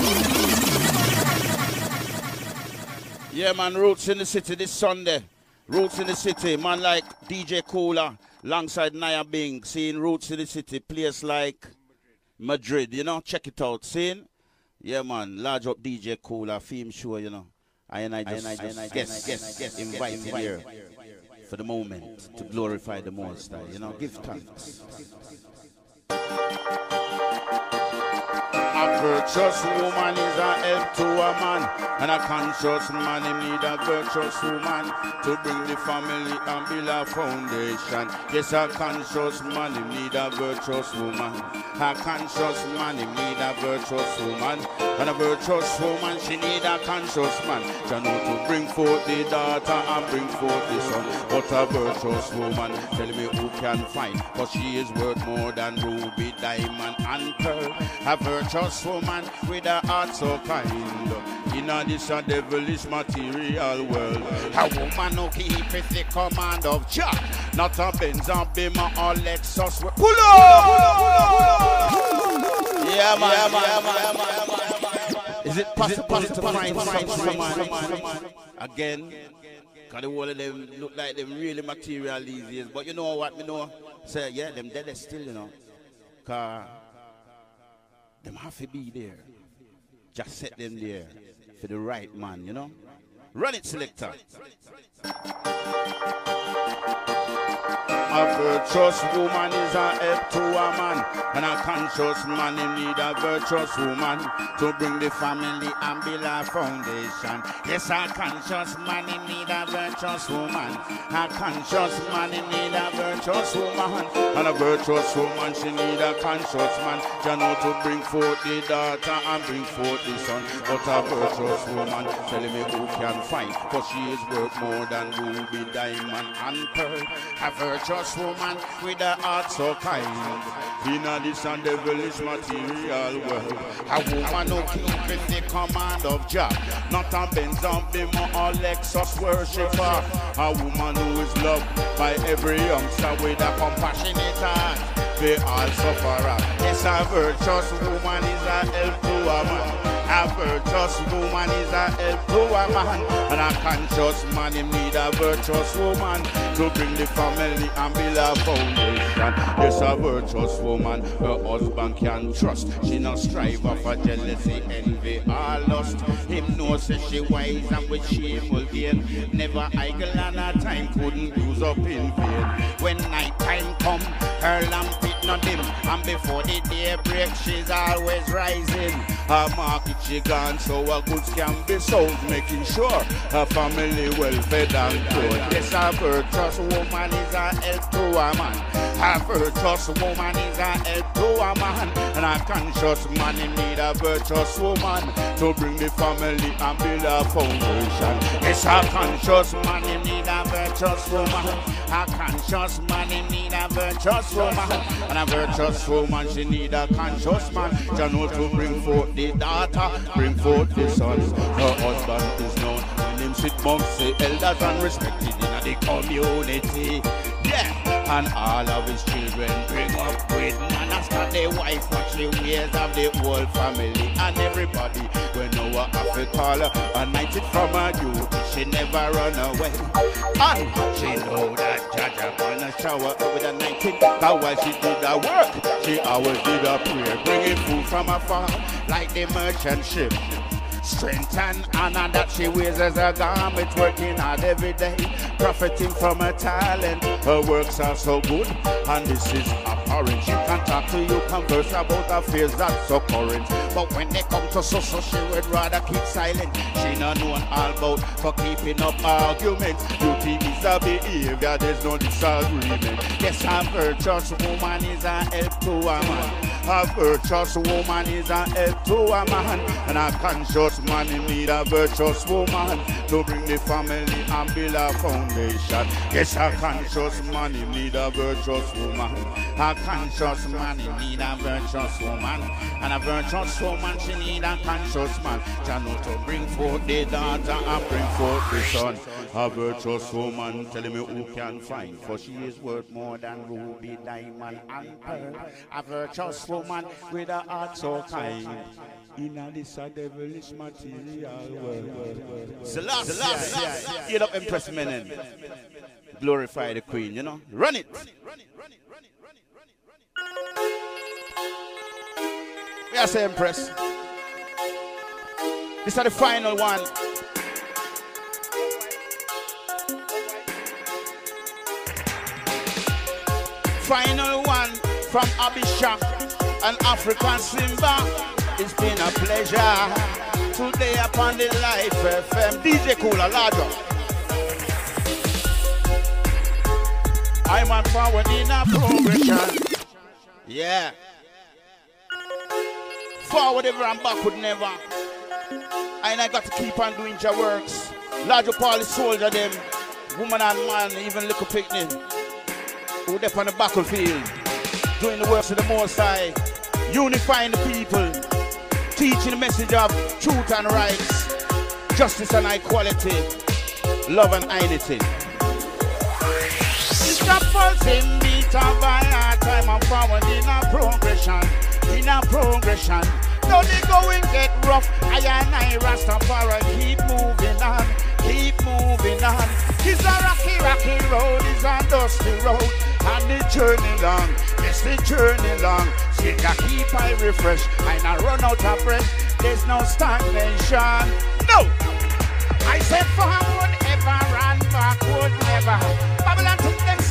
Yeah, man, Roots in the City this Sunday. Roots in the City, man like D J Cooler, alongside Naya Bing, seeing Roots in the City, place like Madrid, you know, check it out, seeing? Yeah, man, large up D J Cooler, theme show, you know. I and I just, I and I guess, guess, guess, invited here for the moment to glorify the Most High, you know, give thanks. A virtuous woman is a help to a man, and a conscious man he need a virtuous woman to bring the family and build a foundation. Yes, a conscious man he need a virtuous woman. A conscious man he need a virtuous woman, and a virtuous woman she need a conscious man. She know to bring forth the daughter and bring forth the son. But a virtuous woman, tell me who can find, for she is worth more than ruby, diamond, and pearl. A virtuous woman with a heart so kind, in a this a devilish material world. A woman who keepeth the command of Jah, not a Benz or Beamer or Lexus. Pull up! Yeah, man, yeah, man, yeah, man, yeah, man. Is it possible to find someone again? Because the whole of them look like them really material these days. But you know what, me know? Say, yeah, them dead still, you know. Because them have to be there. Just set them there for the right man, you know. Run it, selector. A virtuous woman is a help to a man, and a conscious man he need a virtuous woman to bring the family and build a foundation. Yes, a conscious man he need a virtuous woman. A conscious man he need a virtuous woman, and a virtuous woman she need a conscious man. You know to bring forth the daughter and bring forth the son. But a virtuous woman, tell me who can fight, for she is worth more than ruby, diamond, and pearl. A virtuous woman with a heart so kind, in a this and devilish material world. A woman who keeping the command of Jah, not a Benz and Bimmer or Lexus worshipper. A woman who is loved by every youngster with a compassionate heart. They all suffer. Yes, a virtuous woman is a help to a man. A virtuous woman is a help to a man, and a conscious man him need a virtuous woman to bring the family and build a foundation. Yes, a virtuous woman her husband can trust. She not strive for jealousy, envy, or lust. Him knows that she wise and with shame will gain. Never idle and her time couldn't use up in vain. When night time come, her lamp it not dim, and before the day break, she's always rising. Her market she gone, so her goods can be sold, making sure her family well fed and good. Yes, a virtuous woman is a help to a man. A virtuous woman is a help to a man, and a conscious man he need a virtuous woman to bring the family and build a foundation. Yes, a conscious man he need a virtuous woman. A conscious man he need a virtuous woman, and a virtuous woman she need a conscious man. You know to bring forth the daughter, bring forth the sons. Her husband is known when him sit amongst the elders and respected in the community. Yeah, and all of his children bring up with manners, cause the wife what she wears of the whole family and everybody. When no one have to call her and night it from her duty, she never run away. And she know that Jaja gonna shower with a night it, cause while she did her work, she always did her prayer, bringing food from afar like the merchant ship. Strength and honor that she wears as a garment, working hard every day, profiting from her talent. Her works are so good, and this is apparent. She can talk to you, converse about affairs that's so current. But when they come to so, so she would rather keep silent. She not known all about for keeping up arguments. Duty is a behavior, there's no disagreement. Yes, a virtuous woman is a help to a man. A virtuous woman is a help to a man, and a conscious man he need a virtuous woman to bring the family and build a foundation. Yes, a conscious man he need a virtuous woman. A conscious man he need a virtuous woman, and a virtuous woman she need a conscious man. You know to bring forth the daughter and bring forth the son. A virtuous woman, tell me who can find, for she is worth more than ruby, diamond, and pearl. A virtuous woman with a heart so kind, in a this a devilish material world. Selassie, get up and press men. Glorify the queen, you know. Run it. Yes, Empress. This is the final one. Final one from Abishak, an African Simba. It's been a pleasure today upon the Life F M. D J Cooler, larger. I'm on forward in a progression. Yeah. Forward ever and backward never. And I got to keep on doing your works. Larger Paul soldier them. Woman and man, even little picnic. Who there on the battlefield. Doing the works of the Most High. Unifying the people. Teaching the message of truth and rights. Justice and equality. Love and unity. Stop pulsing beat of our time and forward in a progression. In a progression. Now they go and get rough. I and I Rastafari keep moving on. Keep moving on. It's a rocky, rocky road. It's a dusty road. And the journey long. Yes, the journey long. Still got keep I refresh. I not run out of breath. There's no stagnation. No. I said forward ever and backward never. Babylon to them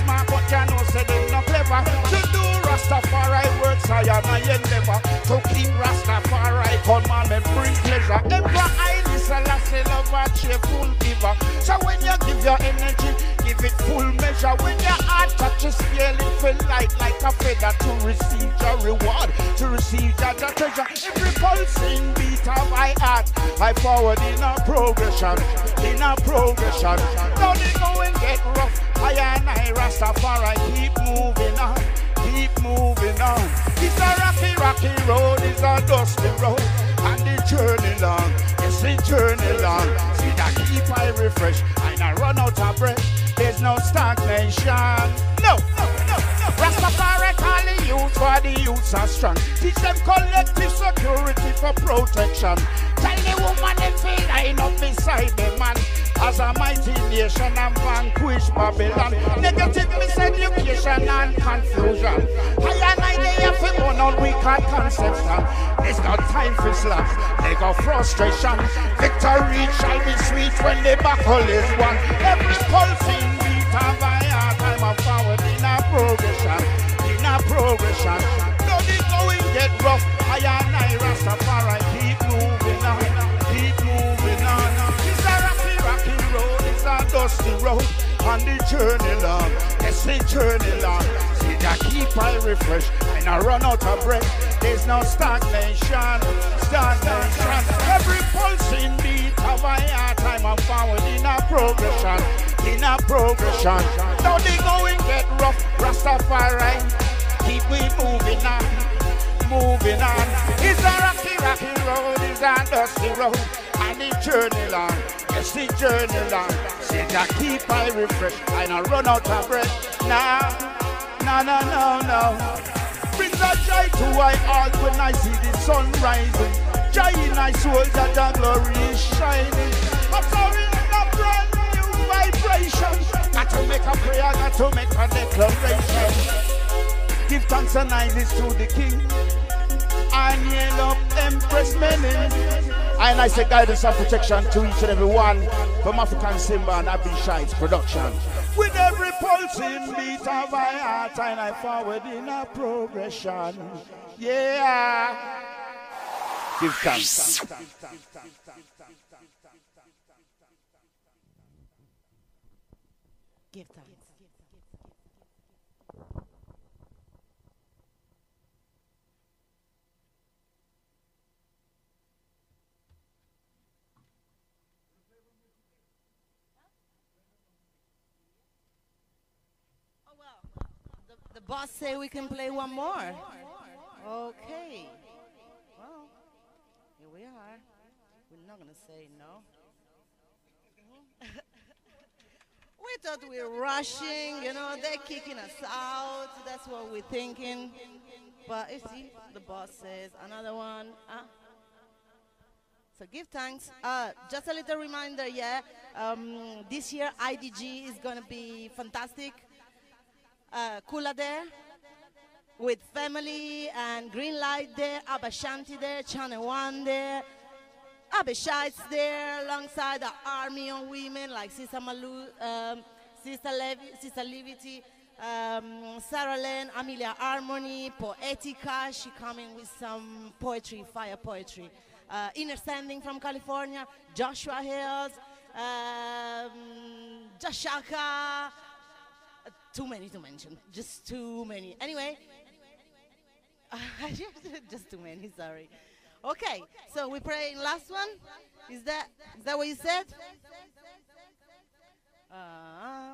smart, but you know say them not clever. To do Rastafari works I and I endeavor. To keep Rastafari commandment bring pleasure. Emperor Haile Selassie love a cheerful giver. So when you give your energy, give it full measure. When your heart touches scale, it feel light like a feather. To receive your reward, to receive your treasure. Every pulsing beat of my heart, I forward in a progression, in a progression. Don't it go and get rough. I and I Rastafari keep moving on, keep moving on. It's a rocky, rocky road, it's a dusty road, and the journey long, it's the journey long. See that keep I refresh, I not run out of breath. There's no stagnation. No, no, no, no. Rastafari call the youth, for the youths are strong. Teach them collective security for protection. Tell the woman them feel line up beside the man. As a mighty nation and vanquish Babylon. Negative miseducation and confusion. I and I they have to run on weaker conception. There's no time for slaps, they got frustration. Victory shall be sweet when the battle is won. Every pulsing beat of my heart, I'm a forward in a progression, in a progression. Don't it go and get rough. I and I Rastafari keep moving on, keep moving on. It's a rocky, rocky road, it's a dusty road, on the journey long, yes the journey long. See that keep I refresh, I not run out of breath. There's no stagnation, stagnation. Every pulsing beat of my heart, I'm forward in a progression, in a progression. Now they go and get rough, Rastafari, keep we moving on, moving on. It's a rocky, rocky road, it's a dusty road, and the journey long, yes the journey long. See that keep I refresh, I not run out of breath. Nah, no, no, no, no. Brings a joy to my heart when I see the sun rising. Joy in my soul that the glory is shining. I'm sorry, a brand new vibration. Got to make a prayer, got to make a declaration. Give thanks and praises to the King. And yell up Empress Menen. And I say guidance and protection to each and every one from African Simba and Abby Shites production. With every pulsing beat of my heart, and I forward in a progression. Yeah. Give thanks. Give thanks. The boss say we can play one more. Okay. Well, here we are. We're not gonna say no. We thought we were rushing, you know, they're kicking us out. That's what we're thinking. But you see, the boss says another one. Uh, so give thanks. Uh, just a little reminder, yeah. Um, this year I D G is gonna be fantastic. Uh, Kula there, with family and Green Light there, Abba Shanti there, Channel One there, Abba Shites there, alongside the army of women like Sister Malu, um, Sister Levi, Sister Livity, um, Sarah Lynn, Amelia Harmony, Poetica. She coming with some poetry, fire poetry. Uh, Inner Standing from California, Joshua Hills, um, Jashaka. Too many to mention, just too many. Anyway, just too many, sorry. Okay, so we're praying last one. Is that, is that what you said? Uh,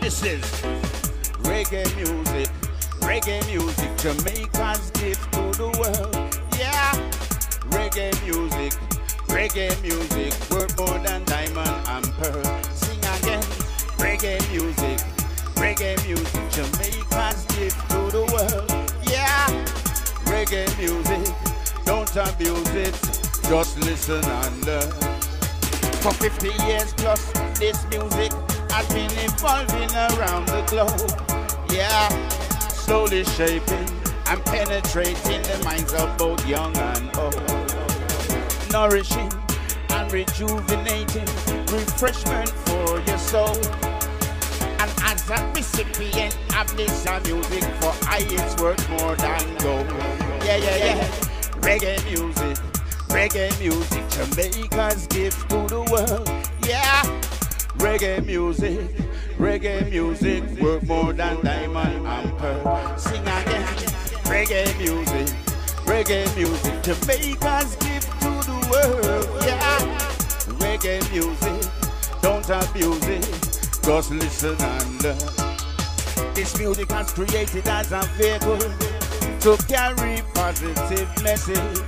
This is reggae music, reggae music, Jamaica's gift to the world. Yeah, reggae music, reggae music, worth more than diamond and pearl. Sing again, reggae music, reggae music, Jamaica's gift to the world. Yeah, reggae music, don't abuse it, just listen and learn. For fifty years plus, this music has been evolving around the globe. Yeah, slowly shaping and penetrating the minds of both young and old. Nourishing and rejuvenating, refreshment for your soul. And as a recipient of this music, for I it's worth more than gold. Yeah, yeah, yeah. Reggae music, reggae music, Jamaica's gift to the world. Yeah. Reggae music, reggae music, worth more than diamond and pearl. Sing again. Reggae music, reggae music, Jamaica's gift to the world. Yeah. Reggae music, don't abuse it, just listen and learn. This music was created as a vehicle to carry positive message,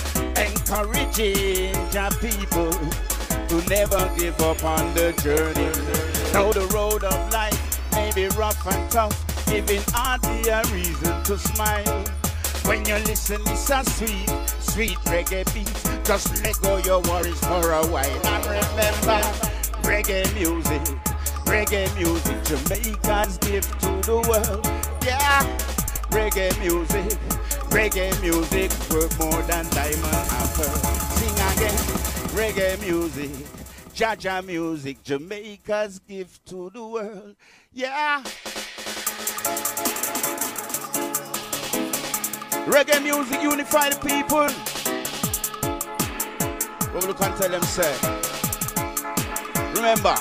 encouraging your people to never give up on the journey. Though the road of life may be rough and tough, giving hardly a reason to smile. When you listen, it's a sweet, sweet reggae beat. Just let go your worries for a while and remember, reggae music, reggae music, Jamaica's gift to the world. Yeah, reggae music, reggae music, worth more than diamond and pearl. Sing again, reggae music, Jaja music, Jamaica's gift to the world. Yeah. Reggae music unify the people. What we can tell them, say? Remember,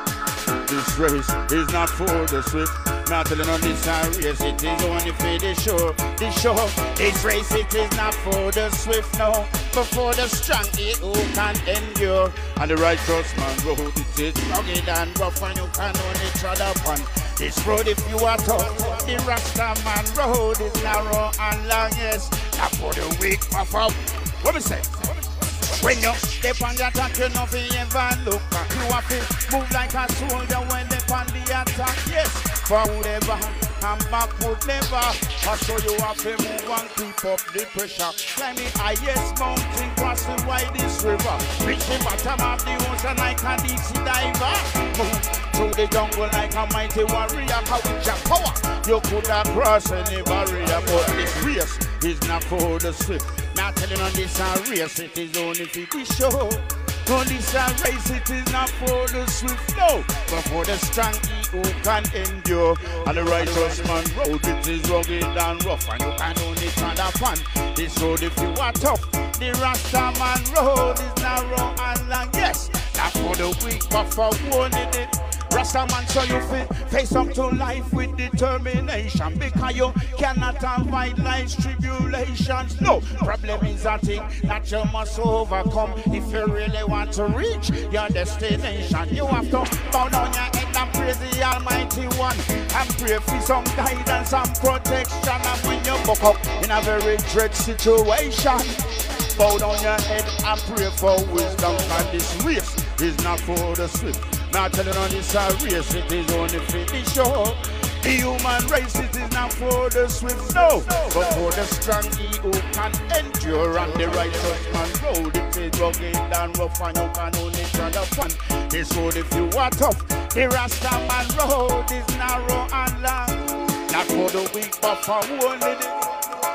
this race is not for the swift. Not telling on this race, it is only for the show. The show, this race, it is not for the swift, no, but for the strong, it who can endure. And the righteous man road, it is rugged and rough, and you can only tread upon this road if you are tough. The Rasta man road is narrow and long, yes, not for the weak, puff up. What me say? When you step on the attack, you know if you ever look back. You have to move like a soldier when they on the attack. Yes, forward ever and backward never. I show you have to move and keep up the pressure. Climb the highest mountain, cross the widest river. Reach the bottom of the ocean like a deep sea diver. Move through the jungle like a mighty warrior. With your power, you could have crossed any barrier. But this race is not for the swift. Not telling on this a race, it is only for the show. On this a race, it is not for the swift, no, but for the strong who can endure. And the righteous man road, it is rugged and rough, and you can only turn upon this road if you are tough. The Rasta man road is narrow and long, yes, not for the weak, but for one in it. Rasta man, so you fit, face up to life with determination, because you cannot avoid life's tribulations. No, problem is a thing that you must overcome if you really want to reach your destination. You have to bow down your head and praise the Almighty One, and pray for some guidance and protection. And when you buck up in a very dread situation, bow down your head and pray for wisdom. And this race is not for the swift. Not telling on this a race, it is only for the show. The human race, it is not for the swift, no, but for the strong, he who can endure. And the righteous man road, it is rugged and rough, and you can only tread upon this road if you are tough. The Rasta man road is narrow and long, not for the weak, but for only the.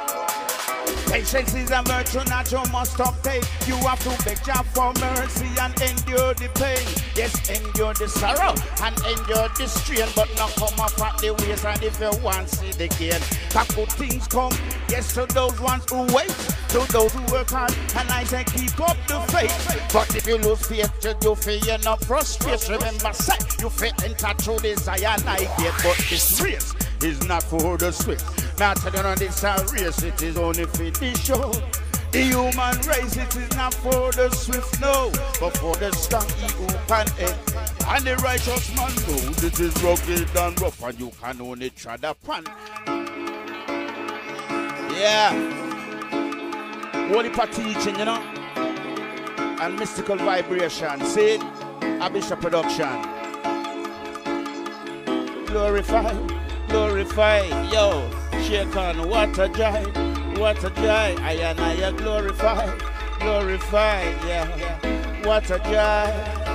Patience is a virtue that you must obtain. You have to beg Jah for mercy and endure the pain. Yes, endure the sorrow and endure the strain, but not come off at the waist. And if you want to see the gain, how good things come. Yes, to those ones who wait, to those who work hard, and I say keep up the faith. But if you lose faith, you feel not frustrated. Remember, say you feel enter through the Zion I get, but this race is not for the swift. Not telling on this a race, it is only for the show. The human race, it is not for the swift, no, but for the strong, he who can end. And the righteous man knows it is rugged and rough, and you can only tread upon. Yeah. Holy for teaching, you know, and mystical vibration. See it? Abisha production. Glorify, glorify, yo. Shake on, what a joy, what a joy. I and I glorify, glorify, yeah. What a joy.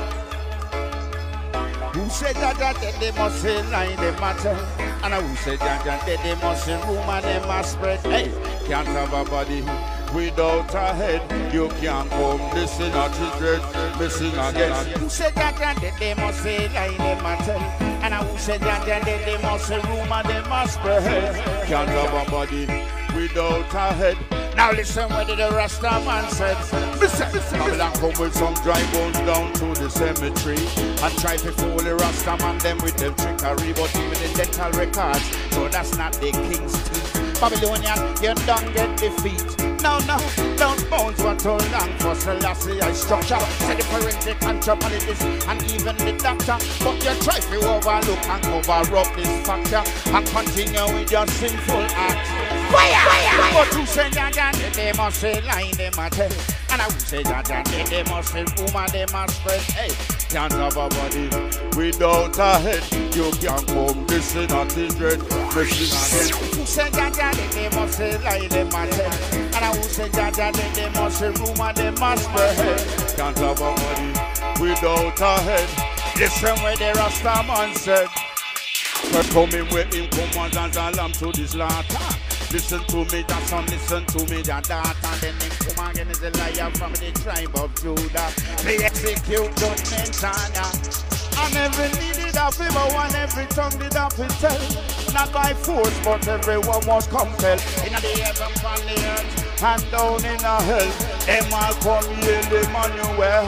Who said that that they must say line they matter? And who said that that they must say room and they must spread? Hey, can't have a body without a head. You can't come missing a children, missing again. Who said that that they must say line they matter? And who said that that they must say room and they must spread? Can't have a body without a head. Now listen what the Rasta man said. Listen, Babylon come with some dry bones down to the cemetery and try to fool the Rasta man them with them trickery, but even the dental records, so that's not the king's teeth. Babylonian, you don't get defeat. No, no, don't bones were too long for Selassie I structure. Say the forensic anthropologist and even the doctor, but you try to overlook and cover up this factor and continue with your sinful acts. Fire! Fire! But who say that that they must say line they must tell, and who say that that they must say woman they must spread. Hey, can't have a body without a head. You can't come missing a children, missing again. Who say that that they must say line they must tell, and who say that that they must say woman they must spread. Can't have a body without a head. Listen where the Rasta man said. First coming with him, come on and salam to this slaughter. Listen to me, that son, listen to me, that daughter. And then him come again is a liar from the tribe of Judah. They execute judgment on ya. And every knee did have him, and every tongue did have him tell. Not by force, but everyone was compelled. In the heaven, on the earth, and down in the hell. Them all come here, the Emmanuel.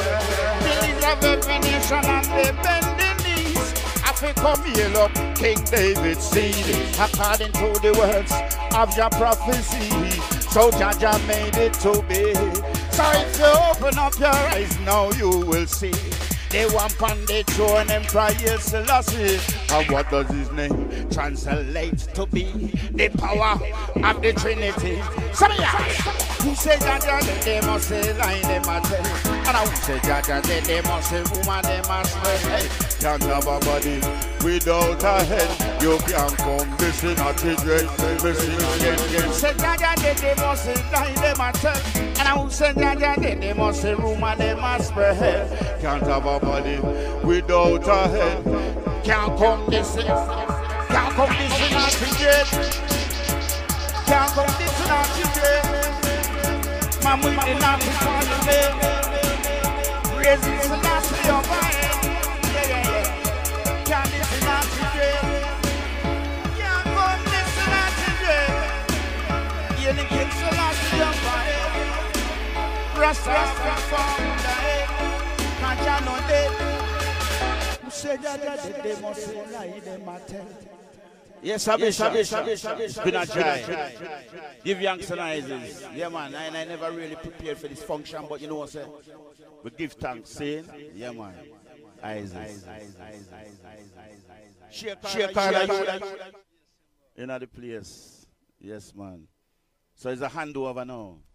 Kings of every nation, and they bend the knees. Come heal up King David's seed according to the words of your prophecy. So Jaja made it to be. So if you open up your eyes now you will see the one on the throne, Emperor Selassie. And what does his name translate to be? The power of the Trinity. So who said that they must say line they must tell, and who said that they must say woman they must spread. Can't have a body without a head. You can't come missing a children, missing again. Who said that they must say line they must tell, and who said that they must say woman they must spread. Can't have a body without a head. Can't come missing, can't come missing a children. Can't come missing a children. Man, we did not be falling in. Raising the last of your mind. Yeah, yeah, yeah. Can't listen out today. Can't go listen out today. You're the king, so last of your mind. Rasta, Rasta, from the head. Can't you know that? Who said that they must say lie, they must tell. Yes, Abisha, it's been a joy. Give youngsters. Yeah, man, I, I never really prepared for this function, but you know what I'm saying? We give thanks, saying, yeah, man. Isis. Shake in the place. Yes, man. So it's a handover now.